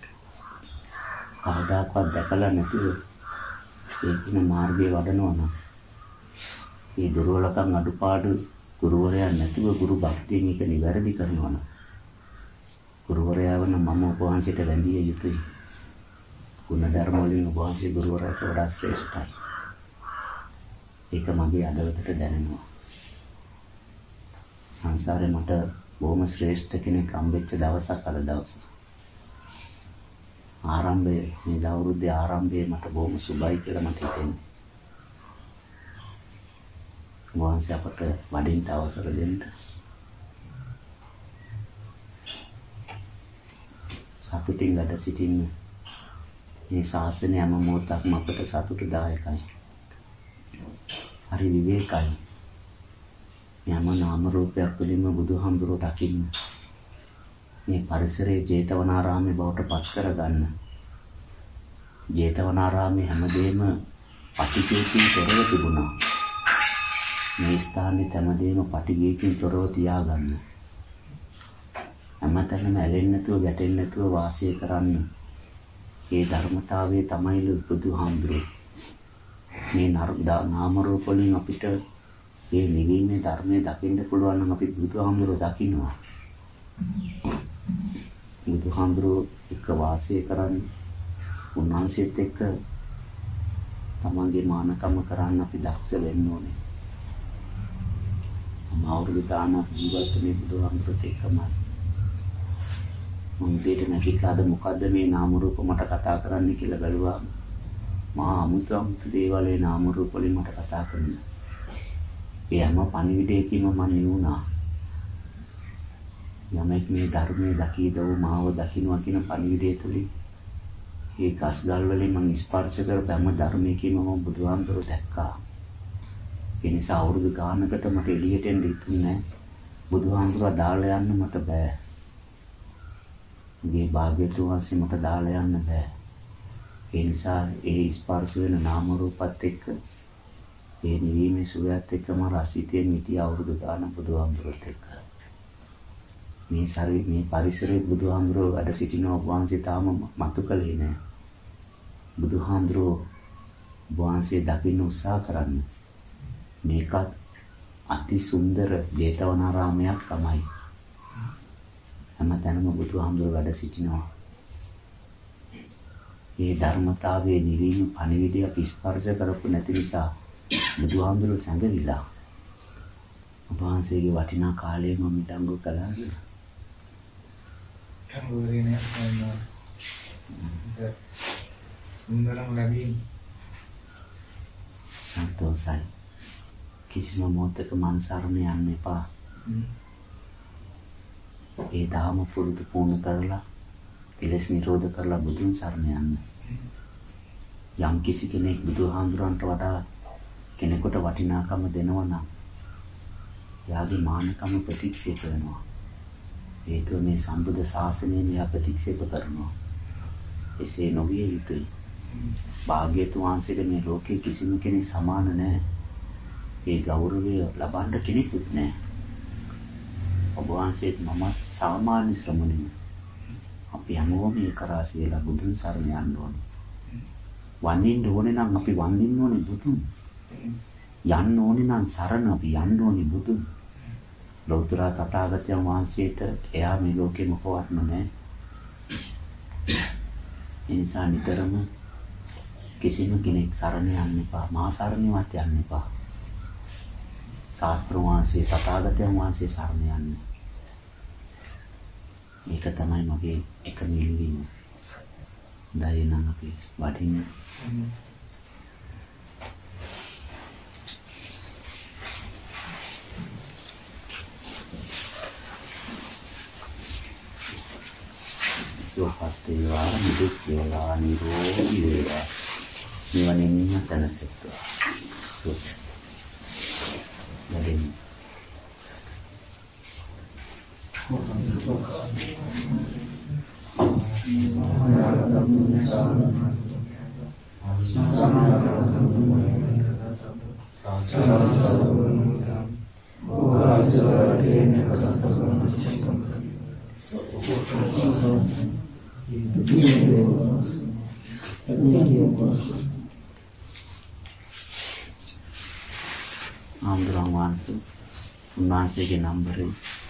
Speaker 1: කවදාකවත් දැකලා නැතුව ඒකින මාර්ගයේ වඩනවා නම් මේ දුර්වලකම් අඩුපාඩු ගුරුවරයා නැතුව ගුරු භක්තියෙන් එක නිවැරදි කරනවා නම් ගුරුවරයා වන මම උපවාසයට වැඳිය යුතුයි. ගුණ ධර්ම වලින් උපවාසයේ ගුරුවරයාට වඩා ශ්‍රේෂ්ඨයි. ඒක මගේ අදවතට දැනෙනවා. සංසාරේ මට බොහොම ශ්‍රේෂ්ඨ කෙනෙක් හම්බෙච්ච දවසක් අද දවස. ආරම්භයේ මේ අවුරුද්දේ ආරම්භයේ මට බොහොම සුබයි කියලා මට හිතෙනවා. වහන්සේ අපට වඩින්න අවසර දෙන්න. සතුටින් වැඩ සිටින්න. මේ ශාසනය හැම මොහොතක්ම අපට සතුටුදායකයි. හරි විවේකයි. යම නාම රූපයක් වලින්ම බුදුහාමුදුරුවෝ දකින්න. මේ පරිසරයේ ජේතවනාරාමයේ බවට පත් කරගන්න. ජේතවනාරාමයේ හැමදේම පටිඝයකින් තොරව තිබුණා. මේ ස්ථානයේ හැමදේම පටිඝයකින් තොරව තියාගන්න. හැමතැනම ඇලෙන්නේ නැතුව ගැටෙන්නේ නැතුව වාසය කරන්න. මේ ධර්මතාවයේ තමයි බුදුහාමුදුරුවෝ. මේ නාම රූප වලින් අපිට මේ නිවීමේ ධර්මයේ දකින්න පුළුවන් නම් අපි බුදුහාමුදුරුවෝ දකින්නවා. බුදුහාමුදුරුවෝ එක්ක වාසය කරන්නේ උන්වහන්සේත් එක්ක තමන්ගේ මානකම කරන්න අපි දක්ෂ වෙන්න ඕනේ. අවුරුදු ගානක් ජීවත් වෙන්නේ බුදුහාමුදුරුවෝත් එක්කමයි. මම දෙයට නැගිටලාද මොකද්ද මේ නාම රූප මට කතා කරන්න කියලා බැලුවා. මහා අමුතු අමුතු දේවල් ඒ නාම රූප වලින් මට කතා කරනවා. ඒ හැම පණිවිඩයකින්ම මම නිවුණා. යමෙක් මේ ධර්මයේ දකීදව මාව දකින්නවා කියන පණිවිඩය තුලින් ඒ ගස්ගල් වලින් මම ස්පර්ශ කරපු හැම ධර්මයකින්ම මම බුදුහාමුදුරුවෝ දැක්කා. ඒ නිසා අවුරුදු ගානකට මට එළියට එන්න ඉතුරුනේ. බුදුහාමුදුරුවෝ දාලා යන්න මට බෑ. මේ භාග්‍යතුන් වහන්සේ මට දාලා යන්න බෑ. ඒ නිසා ඒ ස්පර්ශ වෙන නාම රූපات එක්ක ඒ නිවීමේ සුවයත් එක්කම රසිතේ නිති අවුරුදු ගාන බුදුහාමුදුරුවෝත් එක්ක මේ ශරීර මේ පරිසරයේ බුදුහාමුදුරුවෝ වැඩ සිටින වහන්සේ තාම මතු කළේ නෑ. බුදුහාමුදුරුවෝ වහන්සේ දකින්න උත්සාහ කරන්න. මේකත් අති සුන්දර ජේතවනාරාමයක් තමයි. හැමතැනම බුදුහාමුදුරුවෝ වැඩ සිටිනවා. මේ ධර්මතාවයේ නිවීම පණිවිඩය අපි ස්පර්ශ කරපු නැති නිසා බුදුහාමුදුරුවෝ සංගවිලා. වහන්සේගේ වටිනා කාලය මම ඉඳන්ගු කළා කියලා.
Speaker 2: කරුවේනේ අන්න සුන්දරම ලැබීම
Speaker 1: සන්තෝෂයි. කිසිම මොහොතක මනසරණ යන්න එපා. ඒ ධාම පුරුදු පුහුණු කරලා කෙලෙස් නිරෝධ කරලා බුදුන් සරණ යන්න. යම් කිසි කෙනෙක් බුදුහාමුදුරන්ට වඩා කෙනෙකුට වටිනාකම දෙනවා නම් එයාගේ මානකම ප්‍රතික්ෂේප වෙනවා. හේතුව මේ සම්බුද්ධ ශාසනය මෙයා ප්‍රතික්ෂේප කරනවා. එසේ නොවිය යුතුයි. භාග්‍යතුන් වහන්සේට මේ ලෝකේ කිසිම කෙනෙක් සමාන නැහැ. ඒ ගෞරවය ලබන්න කෙනෙකුත් නැහැ. ඔබ වහන්සේත් මම සාමාන්‍ය ශ්‍රමණෙක්. අපි හැමෝම ඒක රාශියලා බුදුන් සරණ යන්න ඕනේ. වඳින්න ඕනේ නම් අපි වඳින්න ඕනේ බුදුන්. යන්න ඕනේ නම් සරණ අපි යන්න ඕනේ බුදුන්. ලෞතර තථාගතයන් වහන්සේට එයා මේ ලෝකෙ මොකවත්ම නැහැ. ඒ නිසා නිතරම කිසිම කෙනෙක් සරණ යන්න එපා. මා සරණවත් යන්න එපා. ශාස්ත්‍ර වහන්සේ තථාගතයන් වහන්සේ සරණ යන්න. මේක තමයි මගේ එකම ඉල්ලීම. හොඳයි නම් අපි වටින්න. සුවපත් වේවා, නිදුක් වේවා, නිරෝගී වේවා. නිවනින්ම සැනසෙත්වා. සුවපත්. නැදෙන්න. ආම්දුරන් වහන්සේ උන්වහන්සේගේ නම්බරේ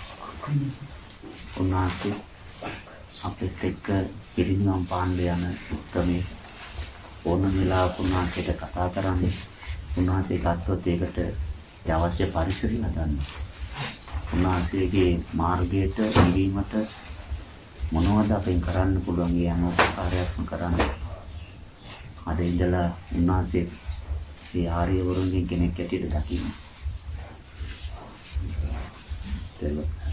Speaker 1: උන්වහන්සේ අපිට එක්ක පිරිනිවන් පාන්න යන උත්තරමේ ඕන වෙලාවක උන්වහන්සේට කතා කරන්නේ උන්වහන්සේ ගත්තොත් ඒකට අවශ්‍ය පරිසරය හදන්න. උන්වහන්සේගේ මාර්ගයට ඉරීමට මොනවද අපෙන් කරන්න පුළුවන් ඒ අනුකාරයක්ම කරන්න. අද ඉඳලා උන්වහන්සේ ඒ ආර්යවරුන්ගෙන් කෙනෙක් ඇටියට දකින්න.